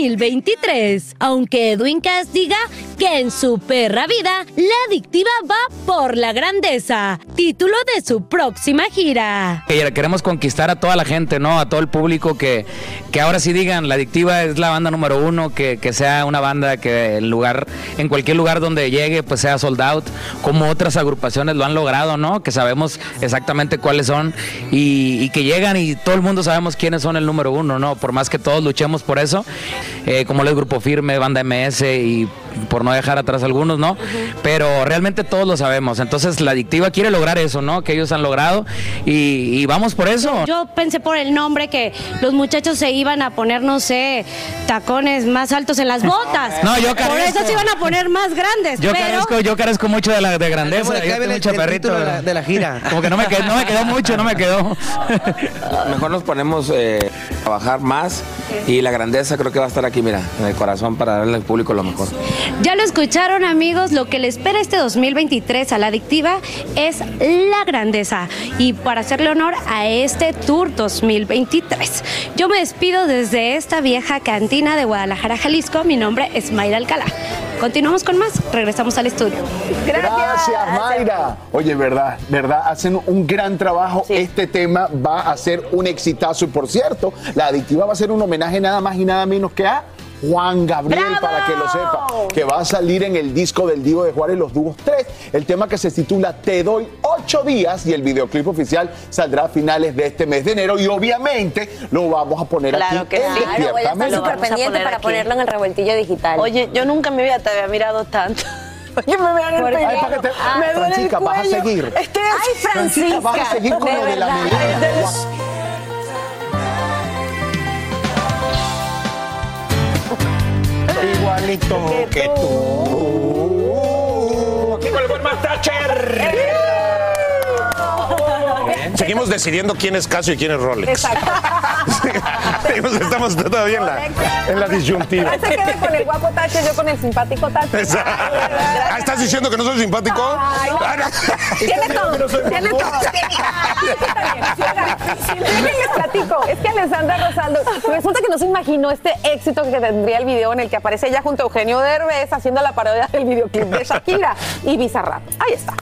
2023. Aunque Edwin Cass diga que en su perra vida, La Adictiva va por la grandeza, título de su próxima gira. Queremos conquistar a toda la gente, ¿no? A todo el público que ahora sí digan, La Adictiva es la banda número 1, que sea una banda que en cualquier lugar donde llegue, pues sea sold out, como otras agrupaciones lo han logrado, ¿no? Que sabemos exactamente cuáles son y que llegan y todo el mundo sabemos quiénes son el número 1, ¿no? Por más que todos luchemos por eso, como el Grupo Firme, Banda MS y por no dejar atrás algunos, ¿no? Pero realmente todos lo sabemos. Entonces La Adictiva quiere lograr eso, ¿no? Que ellos han logrado y vamos por eso. Yo pensé por el nombre que los muchachos se iban a poner, no sé, tacones más altos en las botas. No, yo carezco. Por eso se iban a poner más grandes. Yo carezco mucho de grandeza. Yo tengo mucho perrito de la gira. Como que no me quedó mucho, no me quedó. Mejor nos ponemos a bajar más y la grandeza creo que va a estar aquí, mira, en el corazón para darle al público lo mejor. Ya lo escucharon, amigos, lo que le espera este 2023 a La Adictiva es la grandeza. Y para hacerle honor a este Tour 2023, yo me despido desde esta vieja cantina de Guadalajara, Jalisco. Mi nombre es Mayra Alcalá. Continuamos con más, regresamos al estudio. Gracias, Mayra. Oye, verdad, hacen un gran trabajo. Sí. Este tema va a ser un exitazo. Y por cierto, La Adictiva va a ser un homenaje nada más y nada menos que a Juan Gabriel, ¡bravo! Para que lo sepa, que va a salir en el disco del Divo de Juárez, Los Dúos 3, el tema que se titula Te doy 8 días y el videoclip oficial saldrá a finales de este mes de enero y obviamente lo vamos a poner aquí en Despierta voy a estar América. súper pendiente para ponerlo en el revueltillo digital. Oye, yo nunca en mi vida te había mirado tanto. Oye, me vean el peinado. Me duele Francisca, el vas a cuello. seguir. Ay, Francisca, vas a seguir con lo de la melena. Igualito que tú. Aquí con el buen Matt Thatcher. Seguimos decidiendo quién es Casio y quién es Rolex. Exacto. Estamos todavía en la disyuntiva. Se queda con el guapo Thatcher, yo con el simpático Thatcher. ¿Estás diciendo que no soy simpático? Ay, tiene todo. Les platico, es que Alessandra Rosaldo resulta que no se imaginó este éxito que tendría el video en el que aparece ella junto a Eugenio Derbez haciendo la parodia del videoclip de Shakira y Bizarrap. Ahí está.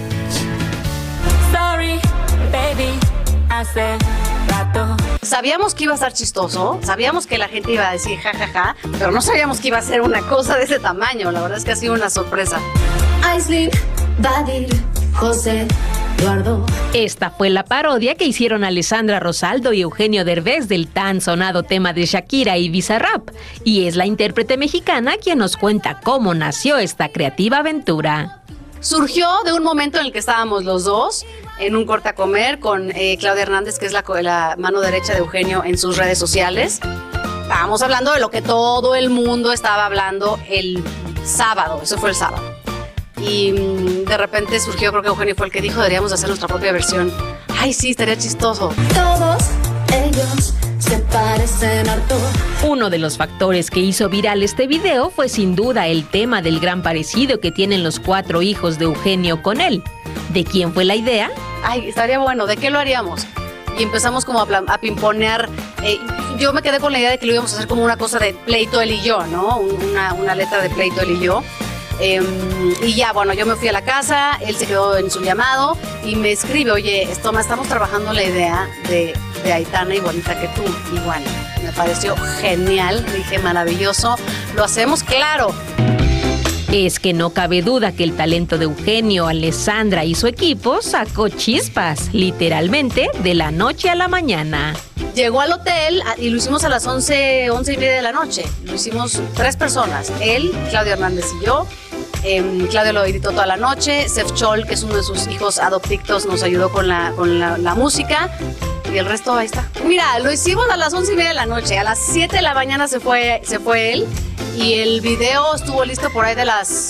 Sorry, baby, hace rato. Sabíamos que iba a estar chistoso, sabíamos que la gente iba a decir jajaja, pero no sabíamos que iba a ser una cosa de ese tamaño. La verdad es que ha sido una sorpresa. Aislinn, Badir, José, Eduardo. Esta fue la parodia que hicieron Alessandra Rosaldo y Eugenio Derbez del tan sonado tema de Shakira y Bizarrap. Y es la intérprete mexicana quien nos cuenta cómo nació esta creativa aventura. Surgió de un momento en el que estábamos los dos en un corte a comer con Claudia Hernández, que es la mano derecha de Eugenio en sus redes sociales. Estábamos hablando de lo que todo el mundo estaba hablando el sábado, eso fue el sábado. Y de repente surgió, creo que Eugenio fue el que dijo, deberíamos hacer nuestra propia versión. Ay, sí, estaría chistoso. Todos ellos se parecen harto. Uno de los factores que hizo viral este video fue sin duda el tema del gran parecido que tienen los 4 hijos de Eugenio con él. ¿De quién fue la idea? Ay, estaría bueno, ¿de qué lo haríamos? Y empezamos como a pimponear. Yo me quedé con la idea de que lo íbamos a hacer como una cosa de pleito él y yo, ¿no? Una letra de pleito él y yo. Y ya, bueno, yo me fui a la casa, él se quedó en su llamado y me escribe, oye, estamos trabajando la idea de Aitana igualita que tú. Y bueno, me pareció genial, dije maravilloso, lo hacemos, claro. Es que no cabe duda que el talento de Eugenio, Alessandra y su equipo sacó chispas, literalmente, de la noche a la mañana. Llegó al hotel y lo hicimos a las 11:30 de la noche. Lo hicimos 3 personas, él, Claudia Hernández y yo. Claudia lo editó toda la noche. Sef Chol, que es uno de sus hijos adoptictos, nos ayudó con la música. Y el resto ahí está. Mira, lo hicimos a las 11:30 de la noche. A las 7 de la mañana se fue él. Y el video estuvo listo por ahí de las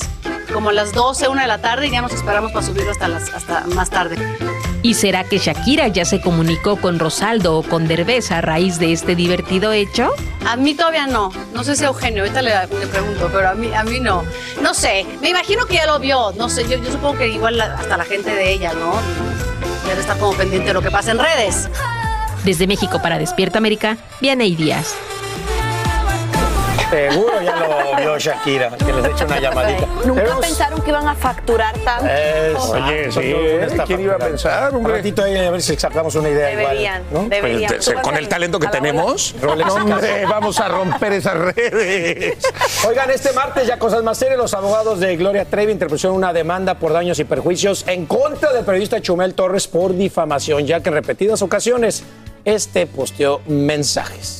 como a las 12, 1 de la tarde y ya nos esperamos para subirlo hasta más tarde. ¿Y será que Shakira ya se comunicó con Rosaldo o con Derbez a raíz de este divertido hecho? A mí todavía no. No sé si a Eugenio, ahorita le pregunto, pero a mí no. No sé, me imagino que ya lo vio. No sé, yo supongo que igual hasta la gente de ella, ¿no? Debe estar como pendiente de lo que pasa en redes. Desde México para Despierta América, Vianey Díaz. Seguro ya lo vio Shakira, que les eche una llamadita. Nunca pensaron que iban a facturar tanto. Oye, sí, ¿quién iba a pensar? Un ratito ahí a ver si sacamos una idea Deberían, igual. ¿No? deberían. Pues, con el talento que tenemos, hombre, vamos a romper esas redes. Oigan, este martes ya cosas más serias, los abogados de Gloria Trevi interpusieron una demanda por daños y perjuicios en contra del periodista Chumel Torres por difamación, ya que en repetidas ocasiones posteó mensajes.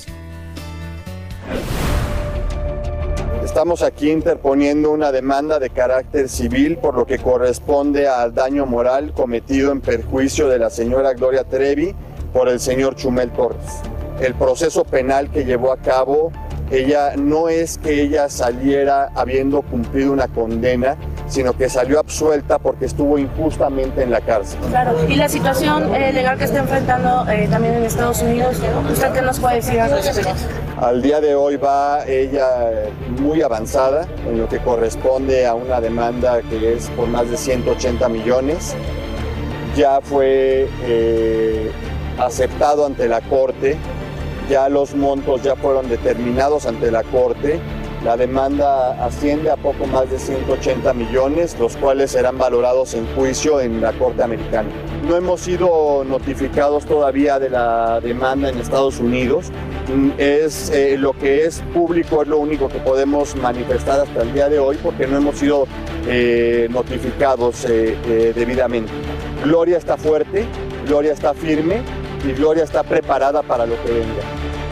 Estamos aquí interponiendo una demanda de carácter civil por lo que corresponde al daño moral cometido en perjuicio de la señora Gloria Trevi por el señor Chumel Torres. El proceso penal que llevó a cabo, no es que ella saliera habiendo cumplido una condena, sino que salió absuelta porque estuvo injustamente en la cárcel. Claro, y la situación legal que está enfrentando también en Estados Unidos, ¿usted qué nos puede decir al respecto? Al día de hoy va ella muy avanzada en lo que corresponde a una demanda que es por más de 180 millones. Ya fue aceptado ante la Corte, ya los montos ya fueron determinados ante la Corte. La demanda asciende a poco más de 180 millones, los cuales serán valorados en juicio en la Corte Americana. No hemos sido notificados todavía de la demanda en Estados Unidos. Lo que es público es lo único que podemos manifestar hasta el día de hoy porque no hemos sido notificados debidamente. Gloria está fuerte, Gloria está firme y Gloria está preparada para lo que venga.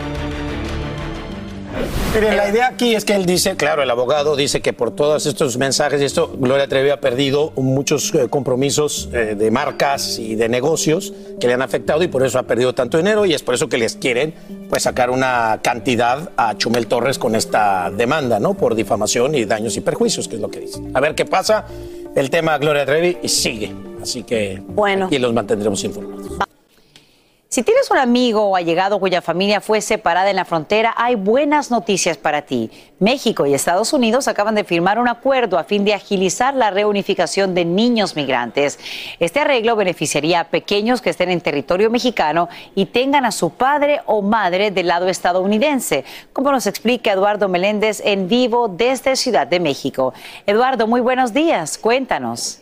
Miren, la idea aquí es que él dice, claro, el abogado dice que por todos estos mensajes y esto, Gloria Trevi ha perdido muchos compromisos de marcas y de negocios que le han afectado y por eso ha perdido tanto dinero y es por eso que les quieren pues sacar una cantidad a Chumel Torres con esta demanda, ¿no? Por difamación y daños y perjuicios, que es lo que dice. A ver qué pasa. El tema Gloria Trevi sigue, así que aquí los mantendremos informados. Si tienes un amigo o allegado cuya familia fue separada en la frontera, hay buenas noticias para ti. México y Estados Unidos acaban de firmar un acuerdo a fin de agilizar la reunificación de niños migrantes. Este arreglo beneficiaría a pequeños que estén en territorio mexicano y tengan a su padre o madre del lado estadounidense, como nos explica Eduardo Meléndez en vivo desde Ciudad de México. Eduardo, muy buenos días. Cuéntanos.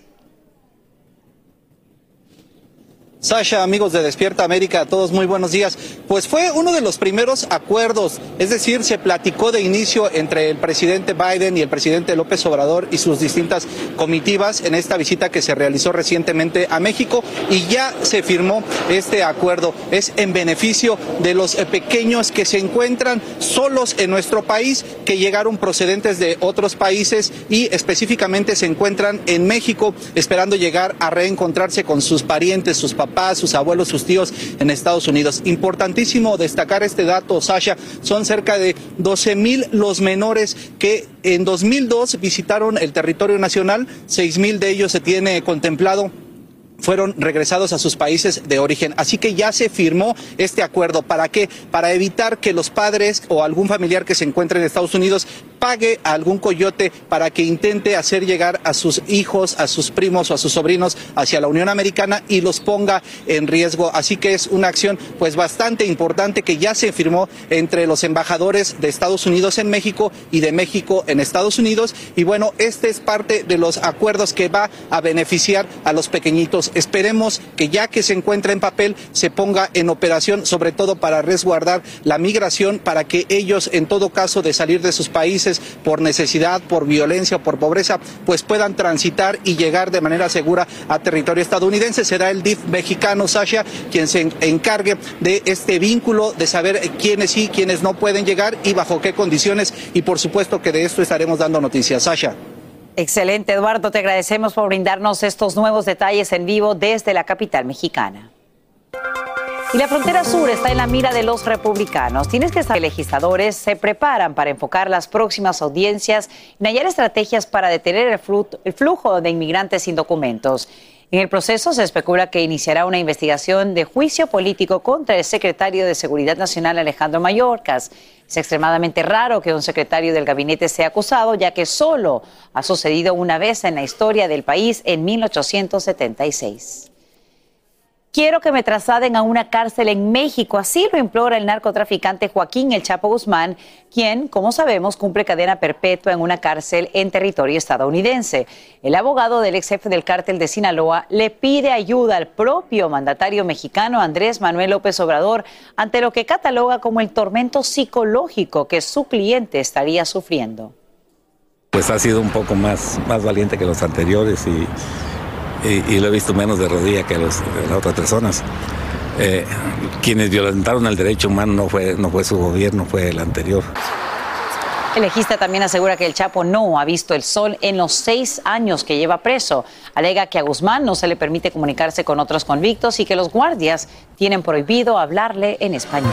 Sasha, amigos de Despierta América, a todos muy buenos días. Pues fue uno de los primeros acuerdos, es decir, se platicó de inicio entre el presidente Biden y el presidente López Obrador y sus distintas comitivas en esta visita que se realizó recientemente a México y ya se firmó este acuerdo. Es en beneficio de los pequeños que se encuentran solos en nuestro país, que llegaron procedentes de otros países y específicamente se encuentran en México esperando llegar a reencontrarse con sus parientes, sus papás, sus abuelos, sus tíos en Estados Unidos. Importantísimo destacar este dato, Sasha, son cerca de 12,000 los menores que en 2002 visitaron el territorio nacional, 6,000 de ellos se tiene contemplado fueron regresados a sus países de origen. Así que ya se firmó este acuerdo. ¿Para qué? Para evitar que los padres o algún familiar que se encuentre en Estados Unidos pague a algún coyote para que intente hacer llegar a sus hijos, a sus primos o a sus sobrinos hacia la Unión Americana y los ponga en riesgo. Así que es una acción pues bastante importante que ya se firmó entre los embajadores de Estados Unidos en México y de México en Estados Unidos. Y bueno, este es parte de los acuerdos que va a beneficiar a los pequeñitos. Esperemos que ya que se encuentra en papel se ponga en operación, sobre todo para resguardar la migración, para que ellos en todo caso de salir de sus países por necesidad, por violencia, por pobreza, pues puedan transitar y llegar de manera segura a territorio estadounidense. Será el DIF mexicano, Sasha, quien se encargue de este vínculo, de saber quiénes sí, quiénes no pueden llegar y bajo qué condiciones, y por supuesto que de esto estaremos dando noticias. Sasha. Excelente, Eduardo, te agradecemos por brindarnos estos nuevos detalles en vivo desde la capital mexicana. Y la frontera sur está en la mira de los republicanos. Tienes que saber que legisladores se preparan para enfocar las próximas audiencias y hallar estrategias para detener el flujo de inmigrantes sin documentos. En el proceso se especula que iniciará una investigación de juicio político contra el secretario de Seguridad Nacional, Alejandro Mayorkas. Es extremadamente raro que un secretario del gabinete sea acusado, ya que solo ha sucedido una vez en la historia del país en 1876. Quiero que me trasladen a una cárcel en México, así lo implora el narcotraficante Joaquín El Chapo Guzmán, quien, como sabemos, cumple cadena perpetua en una cárcel en territorio estadounidense. El abogado del ex jefe del cártel de Sinaloa le pide ayuda al propio mandatario mexicano Andrés Manuel López Obrador ante lo que cataloga como el tormento psicológico que su cliente estaría sufriendo. Pues ha sido un poco más valiente que los anteriores y lo he visto menos de rodilla que las otras personas. Quienes violentaron el derecho humano no fue su gobierno, fue el anterior. El legista también asegura que el Chapo no ha visto el sol en los 6 años que lleva preso. Alega que a Guzmán no se le permite comunicarse con otros convictos y que los guardias tienen prohibido hablarle en español.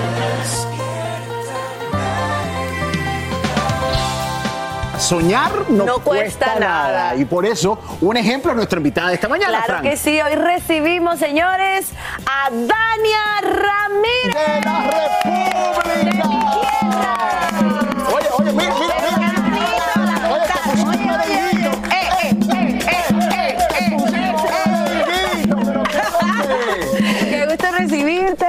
Soñar no cuesta nada. Y por eso, un ejemplo a nuestra invitada de esta mañana, Claro Fran. que sí, hoy recibimos, señores, a Dania Ramírez. ¡De la República! Oye, mira. Qué gusto recibirte,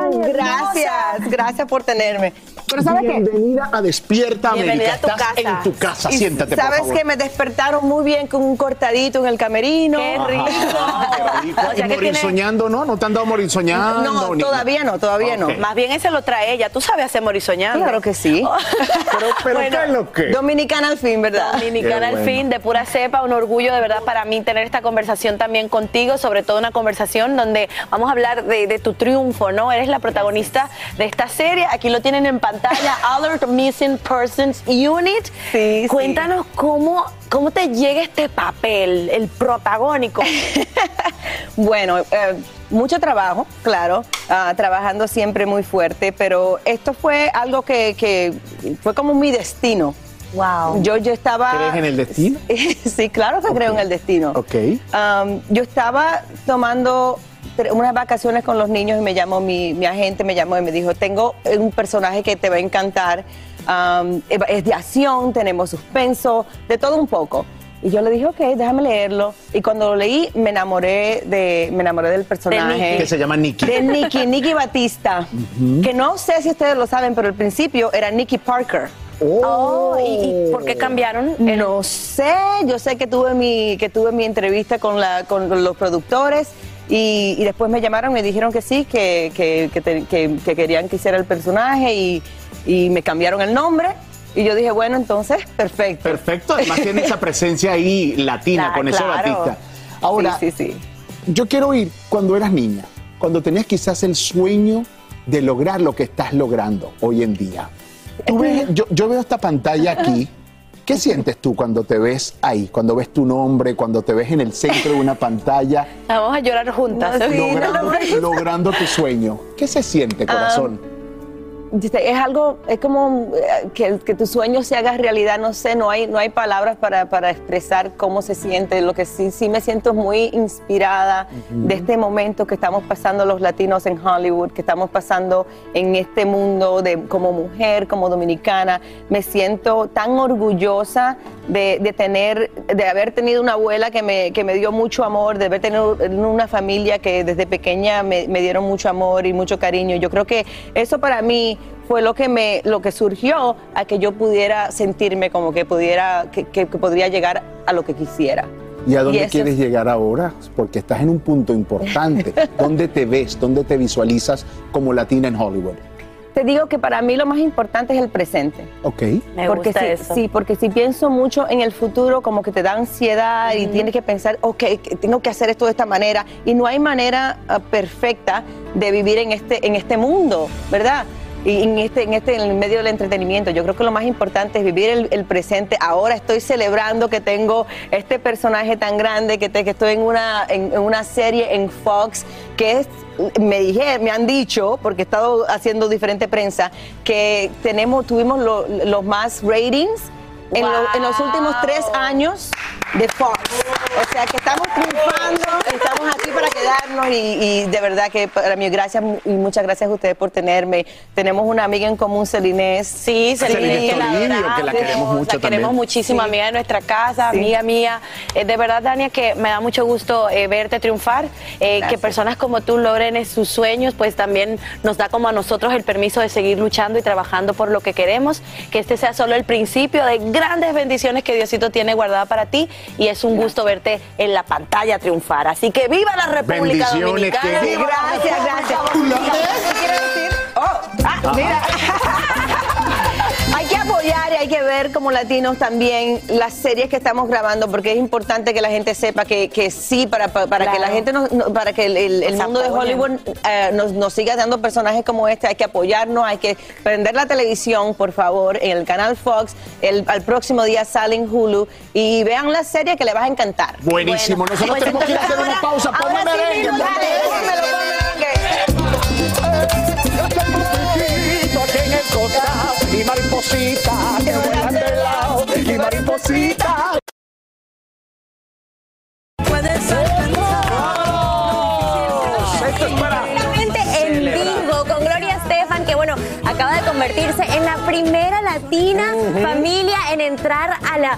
Gracias por tenerme. Pero ¿sabes qué? Bienvenida a Despierta América. Bienvenida a tu Estás casa. en tu casa. Y Siéntate, por ¿sabes favor. que me despertaron muy bien con un cortadito en el camerino? Qué rico. Qué rico. O sea, ¿Y que morir tiene- soñando, no? ¿No te han dado morir soñando? No, todavía no. Ok. Más bien ese lo trae ella. Tú sabes hacer morisoñando. Claro que sí. Pero ¿qué es lo que? Dominicana al fin, ¿verdad? Dominicana Qué al bueno. fin, de pura cepa, un orgullo de verdad para mí tener esta conversación también contigo, sobre todo una conversación donde vamos a hablar de tu triunfo, ¿no? Eres la protagonista de esta serie, aquí lo tienen en pantalla, Alert Missing Persons Unit. Sí, Cuéntanos cómo te llega este papel, el protagónico. Bueno, mucho trabajo, claro, trabajando siempre muy fuerte, pero esto fue algo que fue como mi destino. Wow. Yo estaba... ¿Crees en el destino? Sí, claro que creo en el destino. Ok. Yo estaba tomando unas vacaciones con los niños y me llamó mi agente, me llamó y me dijo, tengo un personaje que te va a encantar, es de acción, tenemos suspenso, de todo un poco. Y yo le dije, ok, déjame leerlo. Y cuando lo leí, me enamoré del personaje. Que se llama Nikki. De Nikki Batista. Que no sé si ustedes lo saben, pero al principio era Nikki Parker. ¿Y por qué cambiaron? No sé, yo sé que tuve mi entrevista con los productores y después me llamaron y me dijeron que sí, que querían que hiciera el personaje y me cambiaron el nombre. Y yo dije, bueno, entonces, perfecto. Perfecto, además tiene esa presencia ahí latina con ese Batista. Ahora, sí. Yo quiero oír cuando eras niña, cuando tenías quizás el sueño de lograr lo que estás logrando hoy en día. Yo veo esta pantalla aquí. ¿Qué sientes tú cuando te ves ahí? Cuando ves tu nombre, cuando te ves en el centro de una pantalla, Vamos a llorar juntas. logrando tu sueño. ¿Qué se siente, corazón? Es algo, es como que tu sueño se haga realidad, no sé, no hay palabras para expresar cómo se siente. Lo que sí me siento muy inspirada de este momento que estamos pasando los latinos en Hollywood, que estamos pasando en este mundo como mujer, como dominicana. Me siento tan orgullosa de haber tenido una abuela que me dio mucho amor, de haber tenido una familia que desde pequeña me dieron mucho amor y mucho cariño. Yo creo que eso para mí fue lo que surgió a que yo pudiera sentirme como que podría llegar a lo que quisiera. ¿Y a dónde eso quieres llegar ahora? Porque estás en un punto importante. ¿Dónde te ves? ¿Dónde te visualizas como latina en Hollywood? Te digo que para mí lo más importante es el presente. Ok. Me gusta eso. Sí, porque si pienso mucho en el futuro, como que te da ansiedad y tienes que pensar, ok, tengo que hacer esto de esta manera. Y no hay manera perfecta de vivir en este mundo, ¿verdad? y en el medio del entretenimiento. Yo creo que lo más importante es vivir el presente. Ahora estoy celebrando que tengo este personaje tan grande, que estoy en una serie en Fox, que es, me han dicho, porque he estado haciendo diferente prensa, que tuvimos los más ratings en los últimos 3 años de Fox. O sea que estamos triunfando, estamos aquí para quedarnos y de verdad que para mí gracias y muchas gracias a ustedes por tenerme. Tenemos una amiga en común, Celinés. Sí, Celinés, que la queremos mucho la queremos muchísimo, amiga de nuestra casa, amiga mía. De verdad, Dania, que me da mucho gusto verte triunfar, que personas como tú logren sus sueños, pues también nos da como a nosotros el permiso de seguir luchando y trabajando por lo que queremos, que este sea solo el principio de grandes bendiciones que Diosito tiene guardada para ti y es un gusto verte en la pantalla triunfar. Así que ¡viva la República Dominicana! Gracias. ¿Qué quiero decir? Mira. Hay que apoyar y hay que ver como latinos también las series que estamos grabando, porque es importante que la gente sepa que sí, para que la gente para que el mundo de Hollywood nos siga dando personajes como este, hay que apoyarnos, hay que prender la televisión, por favor, en el canal Fox. Al próximo día sale en Hulu y vean la serie que les va a encantar. Buenísimo. Nosotros tenemos que ir a hacer una pausa. Ponme merengue. Y mariposita que vuelan de lado, y mariposita. Puede ser. Esto es para en vivo con Gloria Estefan, que bueno, acaba de convertirse en la primera latina familia en entrar a la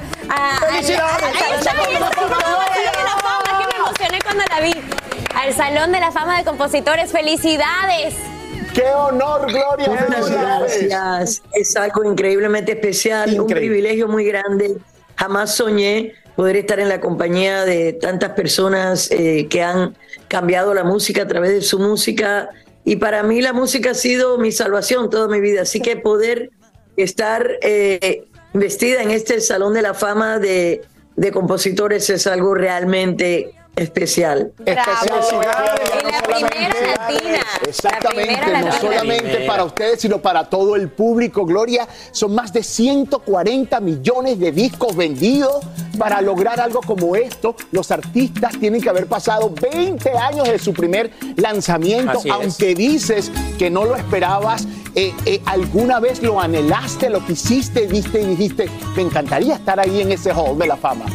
que me emocioné cuando la vi. Al Salón de la Fama de Compositores. ¡Felicidades! ¡Qué honor, Gloria! Muchas gracias. Es algo increíblemente especial, un privilegio muy grande. Jamás soñé poder estar en la compañía de tantas personas que han cambiado la música a través de su música. Y para mí la música ha sido mi salvación toda mi vida. Así que poder estar vestida en este Salón de la Fama de compositores es algo realmente especial. La primera latina. Exactamente, no solamente para ustedes, sino para todo el público. Gloria, son más de 140 millones de discos vendidos. Para lograr algo como esto, los artistas tienen que haber pasado 20 años de su primer lanzamiento. Aunque dices que no lo esperabas, ¿alguna vez lo anhelaste, lo quisiste, viste y dijiste, me encantaría estar ahí en ese Hall de la Fama?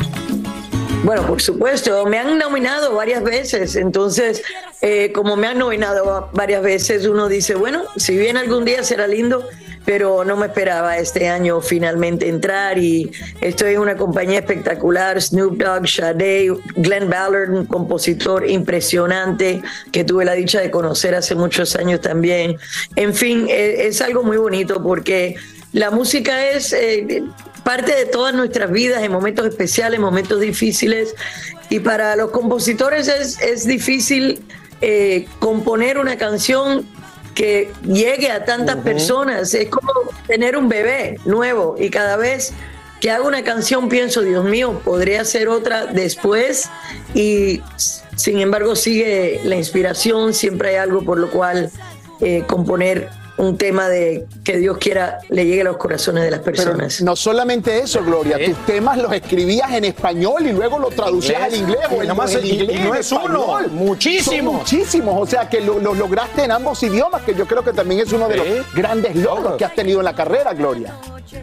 Bueno, por supuesto, me han nominado varias veces, entonces, como me han nominado varias veces, uno dice, bueno, si bien algún día será lindo, pero no me esperaba este año finalmente entrar y estoy en una compañía espectacular, Snoop Dogg, Sade, Glenn Ballard, un compositor impresionante que tuve la dicha de conocer hace muchos años también. En fin, es algo muy bonito porque la música es parte de todas nuestras vidas en momentos especiales, en momentos difíciles, y para los compositores es difícil componer una canción que llegue a tantas personas. Es como tener un bebé nuevo y cada vez que hago una canción pienso, Dios mío, podría hacer otra después, y sin embargo sigue la inspiración, siempre hay algo por lo cual componer un tema de que Dios quiera le llegue a los corazones de las personas. Pero no solamente eso, Gloria, tus temas los escribías en español y luego los traducías al inglés. Y no es uno, muchísimos. Muchísimos, o sea que lo lograste en ambos idiomas, que yo creo que también es uno de los grandes logros que has tenido en la carrera, Gloria.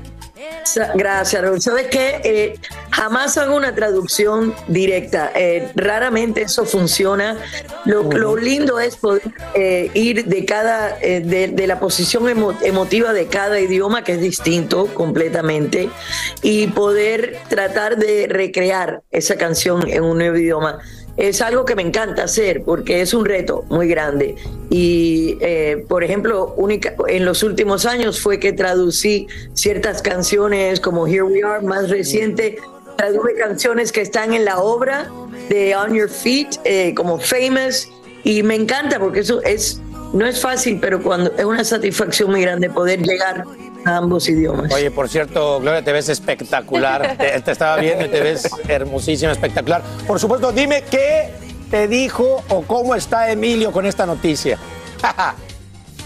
Gracias, Raúl. ¿Sabes qué? Jamás hago una traducción directa. Raramente eso funciona. Lo lindo es poder ir de cada de la posición emotiva de cada idioma, que es distinto completamente, y poder tratar de recrear esa canción en un nuevo idioma. Es algo que me encanta hacer porque es un reto muy grande. Y, por ejemplo, en los últimos años fue que traducí ciertas canciones como Here We Are, más reciente. Traduje canciones que están en la obra de On Your Feet, como Famous. Y me encanta porque eso no es fácil, pero es una satisfacción muy grande poder llegar a ambos idiomas. Oye, por cierto, Gloria, te ves espectacular. te estaba viendo y te ves hermosísima, espectacular. Por supuesto, dime qué te dijo o cómo está Emilio con esta noticia.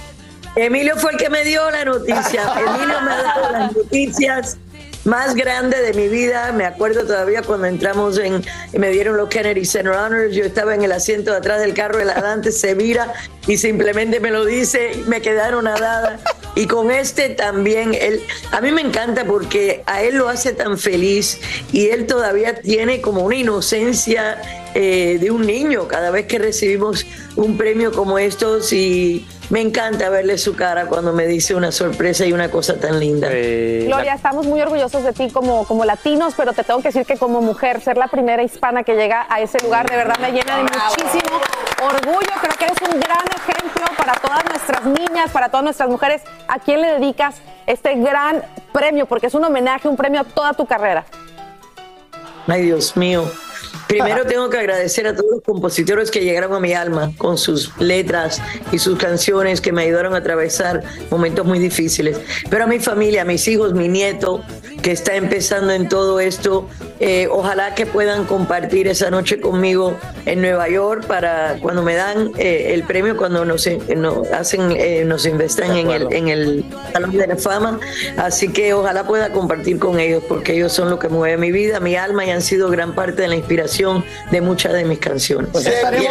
Emilio fue el que me dio la noticia. Emilio me ha dado las noticias más grandes de mi vida. Me acuerdo todavía cuando entramos me dieron los Kennedy Center Honors. Yo estaba en el asiento de atrás del carro, el adelante se vira y simplemente me lo dice y me quedaron nadadas. Y con también, a mí me encanta porque a él lo hace tan feliz y él todavía tiene como una inocencia de un niño cada vez que recibimos un premio como estos, y me encanta verle su cara cuando me dice una sorpresa y una cosa tan linda. Gloria, estamos muy orgullosos de ti como latinos, pero te tengo que decir que como mujer, ser la primera hispana que llega a ese lugar de verdad me llena de muchísimo orgullo. Creo que eres un gran ejemplo para todas nuestras niñas, para todas nuestras mujeres. ¿A quién le dedicas este gran premio? Porque es un homenaje, un premio a toda tu carrera. Ay, Dios mío. Primero tengo que agradecer a todos los compositores que llegaron a mi alma con sus letras y sus canciones que me ayudaron a atravesar momentos muy difíciles. Pero a mi familia, a mis hijos, mi nieto, que está empezando en todo esto, ojalá que puedan compartir esa noche conmigo en Nueva York para cuando me dan el premio, cuando nos investan en el Salón de la Fama. Así que ojalá pueda compartir con ellos, porque ellos son lo que mueve mi vida, mi alma, y han sido gran parte de la inspiración de muchas de mis canciones. Pues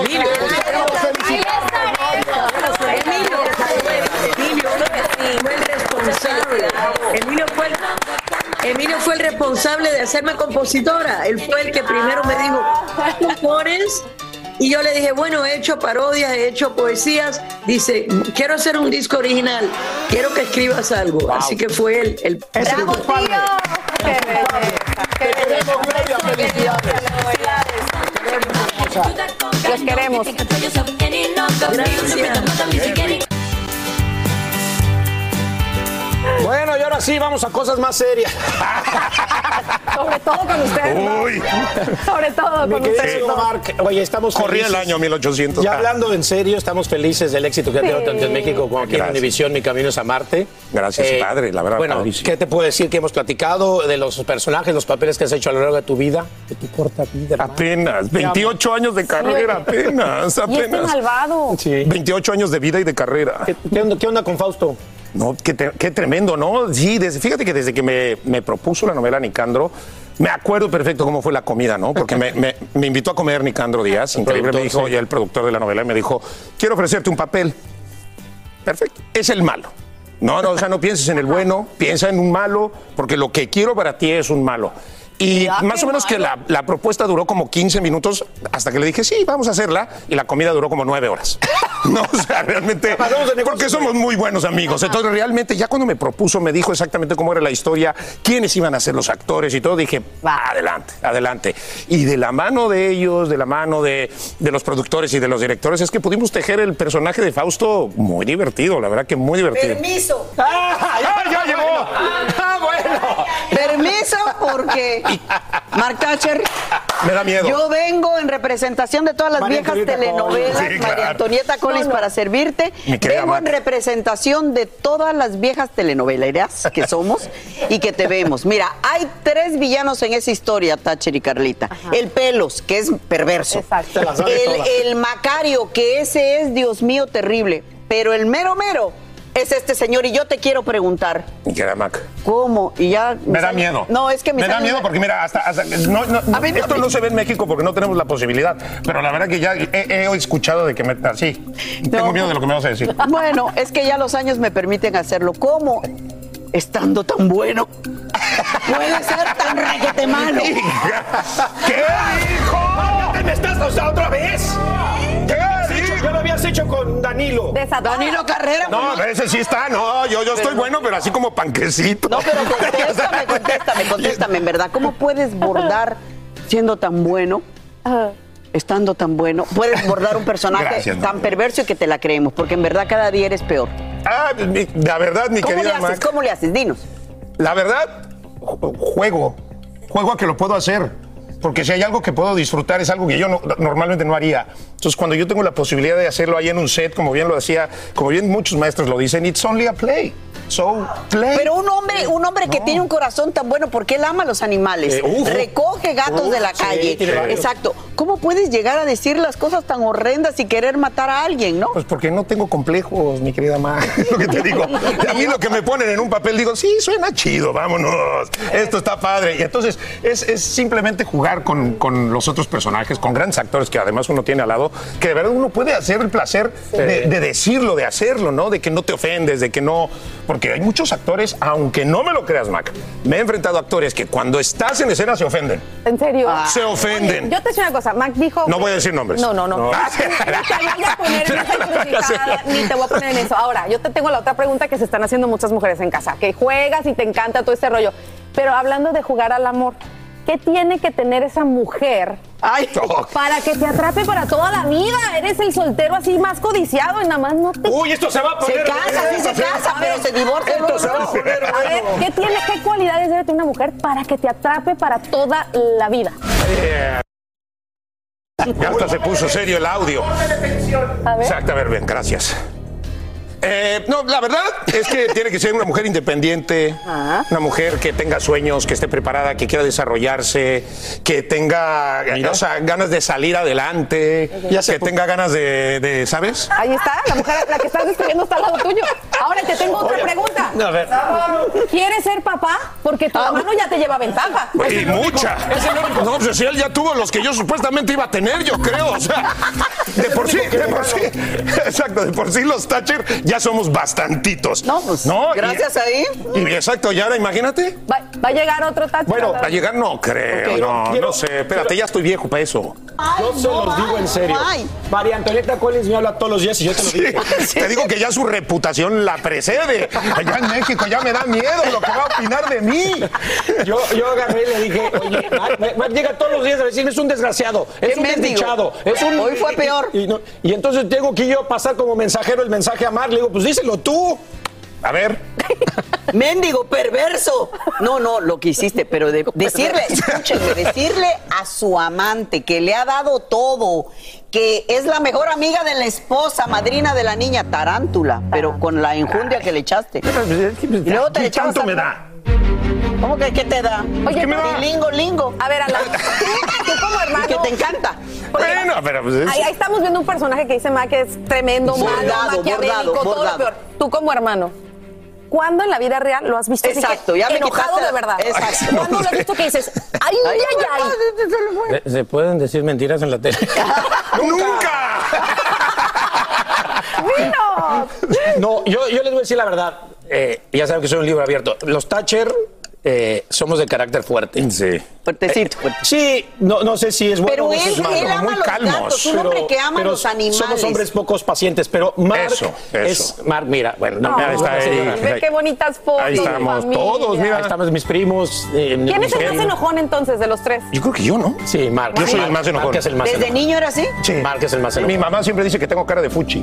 Emilio fue el responsable de hacerme compositora. Él fue el que primero me dijo, ¿tú pones? Y yo le dije, bueno, he hecho parodias, he hecho poesías. Dice, quiero hacer un disco original, quiero que escribas algo. Wow. Así que fue él. ¡Bravo, tío! Los queremos. Gracias. Bueno, y ahora sí, vamos a cosas más serias. Sobre todo con ustedes. Uy. Sobre todo con ustedes. Marc, oye, estamos Corría felices. el año 1800. Ya hablando en serio, estamos felices del éxito que ha tenido tanto en México como aquí en Univisión, Mi Camino es a Marte. Gracias, padre, la verdad. Bueno, padrísimo. ¿qué te puedo decir? Que hemos platicado de los personajes, los papeles que has hecho a lo largo de tu vida, de tu corta vida. Hermano. Apenas, 28 años de carrera, apenas. Y este malvado. Sí. 28 años de vida y de carrera. ¿Qué onda con Fausto? No, qué tremendo, ¿no? Sí, fíjate que desde que me propuso la novela Nicandro, me acuerdo perfecto cómo fue la comida, ¿no? Porque me invitó a comer Nicandro Díaz, increíble, me dijo, y el productor de la novela me dijo, quiero ofrecerte un papel. Perfecto, es el malo. No, o sea, no pienses en el bueno, piensa en un malo, porque lo que quiero para ti es un malo. Y más o menos que la propuesta duró como 15 minutos hasta que le dije, sí, vamos a hacerla. Y la comida duró como 9 horas. No, o sea, realmente, porque somos muy buenos amigos. Entonces, realmente, ya cuando me propuso, me dijo exactamente cómo era la historia, quiénes iban a ser los actores y todo, dije, adelante, adelante. Y de la mano de ellos, de la mano de los productores y de los directores, es que pudimos tejer el personaje de Fausto muy divertido, la verdad que muy divertido. Permiso. ¡Ya llegó! Bueno. Permiso, porque Marc Thatcher. Me da miedo. Yo vengo en representación de todas las viejas telenovelas, Sí, claro. María Antonieta Collins, para servirte. Mi querida Vengo en Mac. representación de todas las viejas telenovelas que somos y que te vemos. Mira, hay 3 villanos en esa historia, Thatcher y Carlita. El Pelos, que es perverso. Exacto. El Macario, que ese es, Dios mío, terrible. Pero el mero mero es este señor, y yo te quiero preguntar. Mi querida Mac. ¿Cómo? Y ya Me da miedo. No, es que me da miedo porque mira, esto no se ve en México porque no tenemos la posibilidad. Pero la verdad que ya he escuchado de que así. Tengo miedo de lo que me vas a decir. Bueno, es que ya los años me permiten hacerlo. ¿Cómo? Estando tan bueno, puede ser tan requete malo. ¿Qué dijo? ¿Me estás otra vez? ¿Qué dijo? Ya lo habías hecho con Danilo. Danilo Carrera. No, ese sí está. No, yo estoy bueno, pero así como panquecito. No, pero contéstame, en verdad. ¿Cómo puedes bordar siendo tan bueno? Estando tan bueno, puedes bordar un personaje tan perverso y que te la creemos, porque en verdad cada día eres peor. La verdad, mi querida Mac. ¿Cómo le haces? Dinos. La verdad, juego a que lo puedo hacer. Porque si hay algo que puedo disfrutar, es algo que yo normalmente no haría. Entonces, cuando yo tengo la posibilidad de hacerlo ahí en un set, como bien muchos maestros lo dicen, it's only a play. Pero un hombre que tiene un corazón tan bueno, porque él ama a los animales, recoge gatos de la calle. Exacto. ¿Cómo puedes llegar a decir las cosas tan horrendas y querer matar a alguien, no? Pues porque no tengo complejos, mi querida Ma. Es lo que te digo. A mí lo que me ponen en un papel, digo, sí, suena chido, vámonos. Esto está padre. Y entonces es simplemente jugar con los otros personajes, con grandes actores que además uno tiene al lado, que de verdad uno puede hacer el placer de decirlo, de hacerlo, ¿no? De que no te ofendes, de que no... Porque hay muchos actores, aunque no me lo creas, Mac, me he enfrentado a actores que cuando estás en escena se ofenden. ¿En serio? Se ofenden. Oye, yo te decía una cosa, Mac dijo... No voy a decir nombres. No. Ni te voy a poner en esa encrucijada, ni te voy a poner en eso. Ahora, yo te tengo la otra pregunta que se están haciendo muchas mujeres en casa, que juegas y te encanta todo este rollo. Pero hablando de jugar al amor, ¿qué tiene que tener esa mujer para que te atrape para toda la vida? Eres el soltero así más codiciado y nada más no te... Uy, esto se va a poner... Se casa, pero se divorcia. Esto se va a poner... A ver, ¿qué cualidades debe tener una mujer para que te atrape para toda la vida? Ya hasta se puso serio el audio. A ver. Exacto, a ver, bien, gracias. No, la verdad es que tiene que ser una mujer independiente, una mujer que tenga sueños, que esté preparada, que quiera desarrollarse, que tenga ganas de salir adelante, que tenga ganas de, ¿sabes? Ahí está, la mujer, la que estás describiendo está al lado tuyo. Ahora te tengo otra pregunta. A ver. ¿Quieres ser papá? Porque tu hermano ya te lleva ventaja. Y mucha. No, pues si él ya tuvo los que yo supuestamente iba a tener, yo creo. O sea, de por sí. Exacto, de por sí los Thatcher ya somos bastantitos. No, pues, gracias ahí. Y exacto, y ahora imagínate. Va a llegar otro Thatcher. Bueno, a llegar no creo, no sé. Espérate, ya estoy viejo para eso. Yo se los digo en serio. María Antonieta Collins me habla todos los días y yo te lo digo. Te digo que ya su reputación la precede. Allá en México ya me da miedo lo que va a opinar de mí. Yo agarré y le dije, oye, Marc llega todos los días a decirme, es un desgraciado, es un desdichado. Hoy fue peor. Y entonces tengo que yo pasar como mensajero el mensaje a Marc. Le digo, pues díselo tú. A ver. Mendigo, perverso. No, lo que hiciste, pero decirle a su amante que le ha dado todo, que es la mejor amiga de la esposa, madrina de la niña, tarántula, pero con la enjundia que le echaste. Y luego te le echabas ¿Cuánto me da? ¿Cómo que qué te da? Oye, lingo. A ver, Alan, tú como hermano... Que te encanta. Bueno, pero pues ahí estamos viendo un personaje que dice que es tremendo, malo, maquiavélico, todo lo peor. Tú como hermano, ¿cuándo en la vida real lo has visto exacto, ya me enojado quitaste de verdad? Exacto. ¿Cuándo lo has visto que dices, ay? ¿Se pueden decir mentiras en la tele? ¡Nunca! No, yo les voy a decir la verdad. Ya saben que soy un libro abierto. Los Thatcher somos de carácter fuerte. Sí. Fuertecito. Sí, no sé si es bueno o si es malo. Él ama muy los calmos. gatos, un hombre que ama los animales. Somos hombres pocos pacientes, pero Marc Marc, mira, bueno, está ahí. Ve qué bonitas fotos. Ahí estamos todos, mira. Ahí estamos mis primos. ¿Quién es el más enojón entonces de los tres? Yo creo que yo, ¿no? Sí, Marc. Yo soy el más enojón. Es el más ¿Desde niño era así? Sí. Marc es el más enojón. Mi mamá siempre dice que tengo cara de fuchi.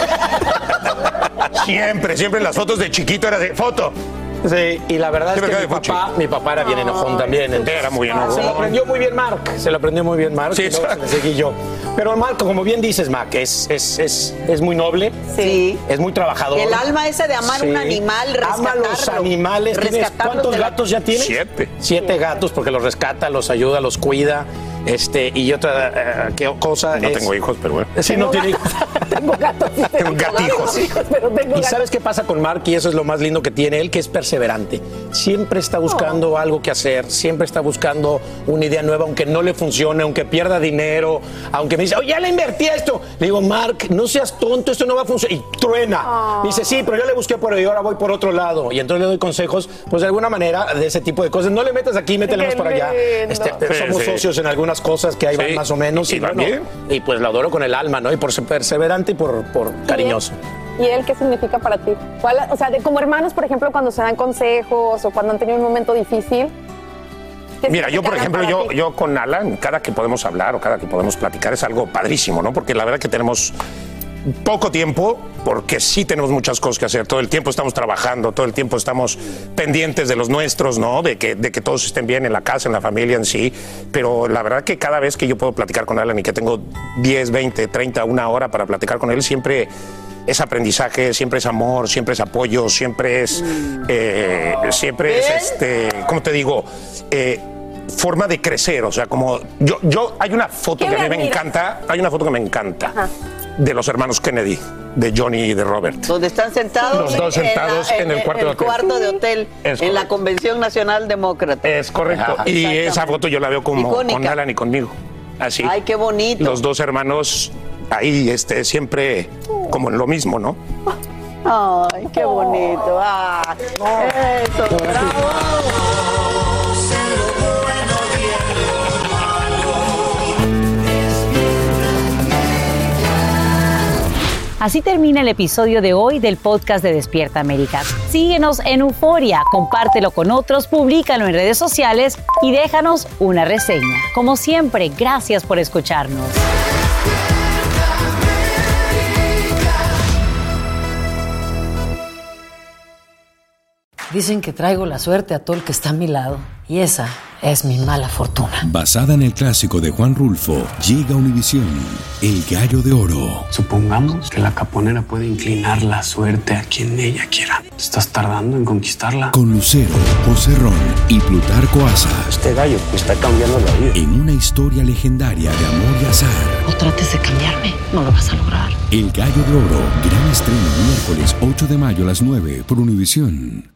Siempre en las fotos de chiquito era de foto. Sí, y la verdad es que mi papá era bien enojón también. Era muy enojón. Se lo aprendió muy bien Marc. Sí, y luego le seguí yo. Pero Marc, como bien dices, Mac, es muy noble. Sí. Es muy trabajador. El alma esa de amar un animal, rescatarlo. Ama los animales. ¿Cuántos gatos ya tienes? 7. 7 gatos, porque los rescata, los ayuda, los cuida. Y otra cosa no tengo hijos, pero bueno. Sí, no tiene hijos. Tengo gatos. Tengo gatijos. ¿Y sabes qué pasa con Marc? Y eso es lo más lindo que tiene él, que es perseverante. Siempre está buscando algo que hacer, siempre está buscando una idea nueva, aunque no le funcione, aunque pierda dinero, aunque me dice, oye, ya le invertí a esto. Le digo, Marc, no seas tonto, esto no va a funcionar. Y truena. Me dice, sí, pero yo le busqué por ahí, ahora voy por otro lado. Y entonces le doy consejos, pues de alguna manera, de ese tipo de cosas. No le metas aquí, métele más por allá. Somos socios en algunas cosas que ahí van más o menos. Y pues lo adoro con el alma, ¿no? Y por ser perseverante y por cariñoso. ¿Y él qué significa para ti? O sea, como hermanos, por ejemplo, cuando se dan consejos o cuando han tenido un momento difícil. Mira, yo, por ejemplo, yo con Alan, cada que podemos hablar o cada que podemos platicar es algo padrísimo, ¿no? Porque la verdad que tenemos poco tiempo, porque sí tenemos muchas cosas que hacer. Todo el tiempo estamos trabajando, todo el tiempo estamos pendientes de los nuestros, ¿no? De que todos estén bien en la casa, en la familia en sí. Pero la verdad que cada vez que yo puedo platicar con Alan y que tengo 10, 20, 30, una hora para platicar con él, siempre es aprendizaje, siempre es amor, siempre es apoyo, siempre es, ¿cómo te digo? Forma de crecer, o sea, como yo hay una foto que a mí me encanta, de los hermanos Kennedy, de Johnny y de Robert. Donde están sentados. Los dos sentados en el cuarto de hotel. Cuarto de hotel, en la Convención Nacional Demócrata. Es correcto. Y esa foto yo la veo como icónica. Con Alan y conmigo. Así. Ay, qué bonito. Los dos hermanos ahí, siempre como en lo mismo, ¿no? Ay, qué bonito. Eso, bravo. Así termina el episodio de hoy del podcast de Despierta América. Síguenos en Euforia, compártelo con otros, públicalo en redes sociales y déjanos una reseña. Como siempre, gracias por escucharnos. Dicen que traigo la suerte a todo el que está a mi lado. Y esa es mi mala fortuna. Basada en el clásico de Juan Rulfo, llega a Univisión, El Gallo de Oro. Supongamos que la caponera puede inclinar la suerte a quien ella quiera. ¿Estás tardando en conquistarla? Con Lucero, José Ron y Plutarco Asa. Este gallo está cambiando la vida. En una historia legendaria de amor y azar. No trates de cambiarme, no lo vas a lograr. El Gallo de Oro, gran estreno miércoles 8 de mayo a las 9 por Univisión.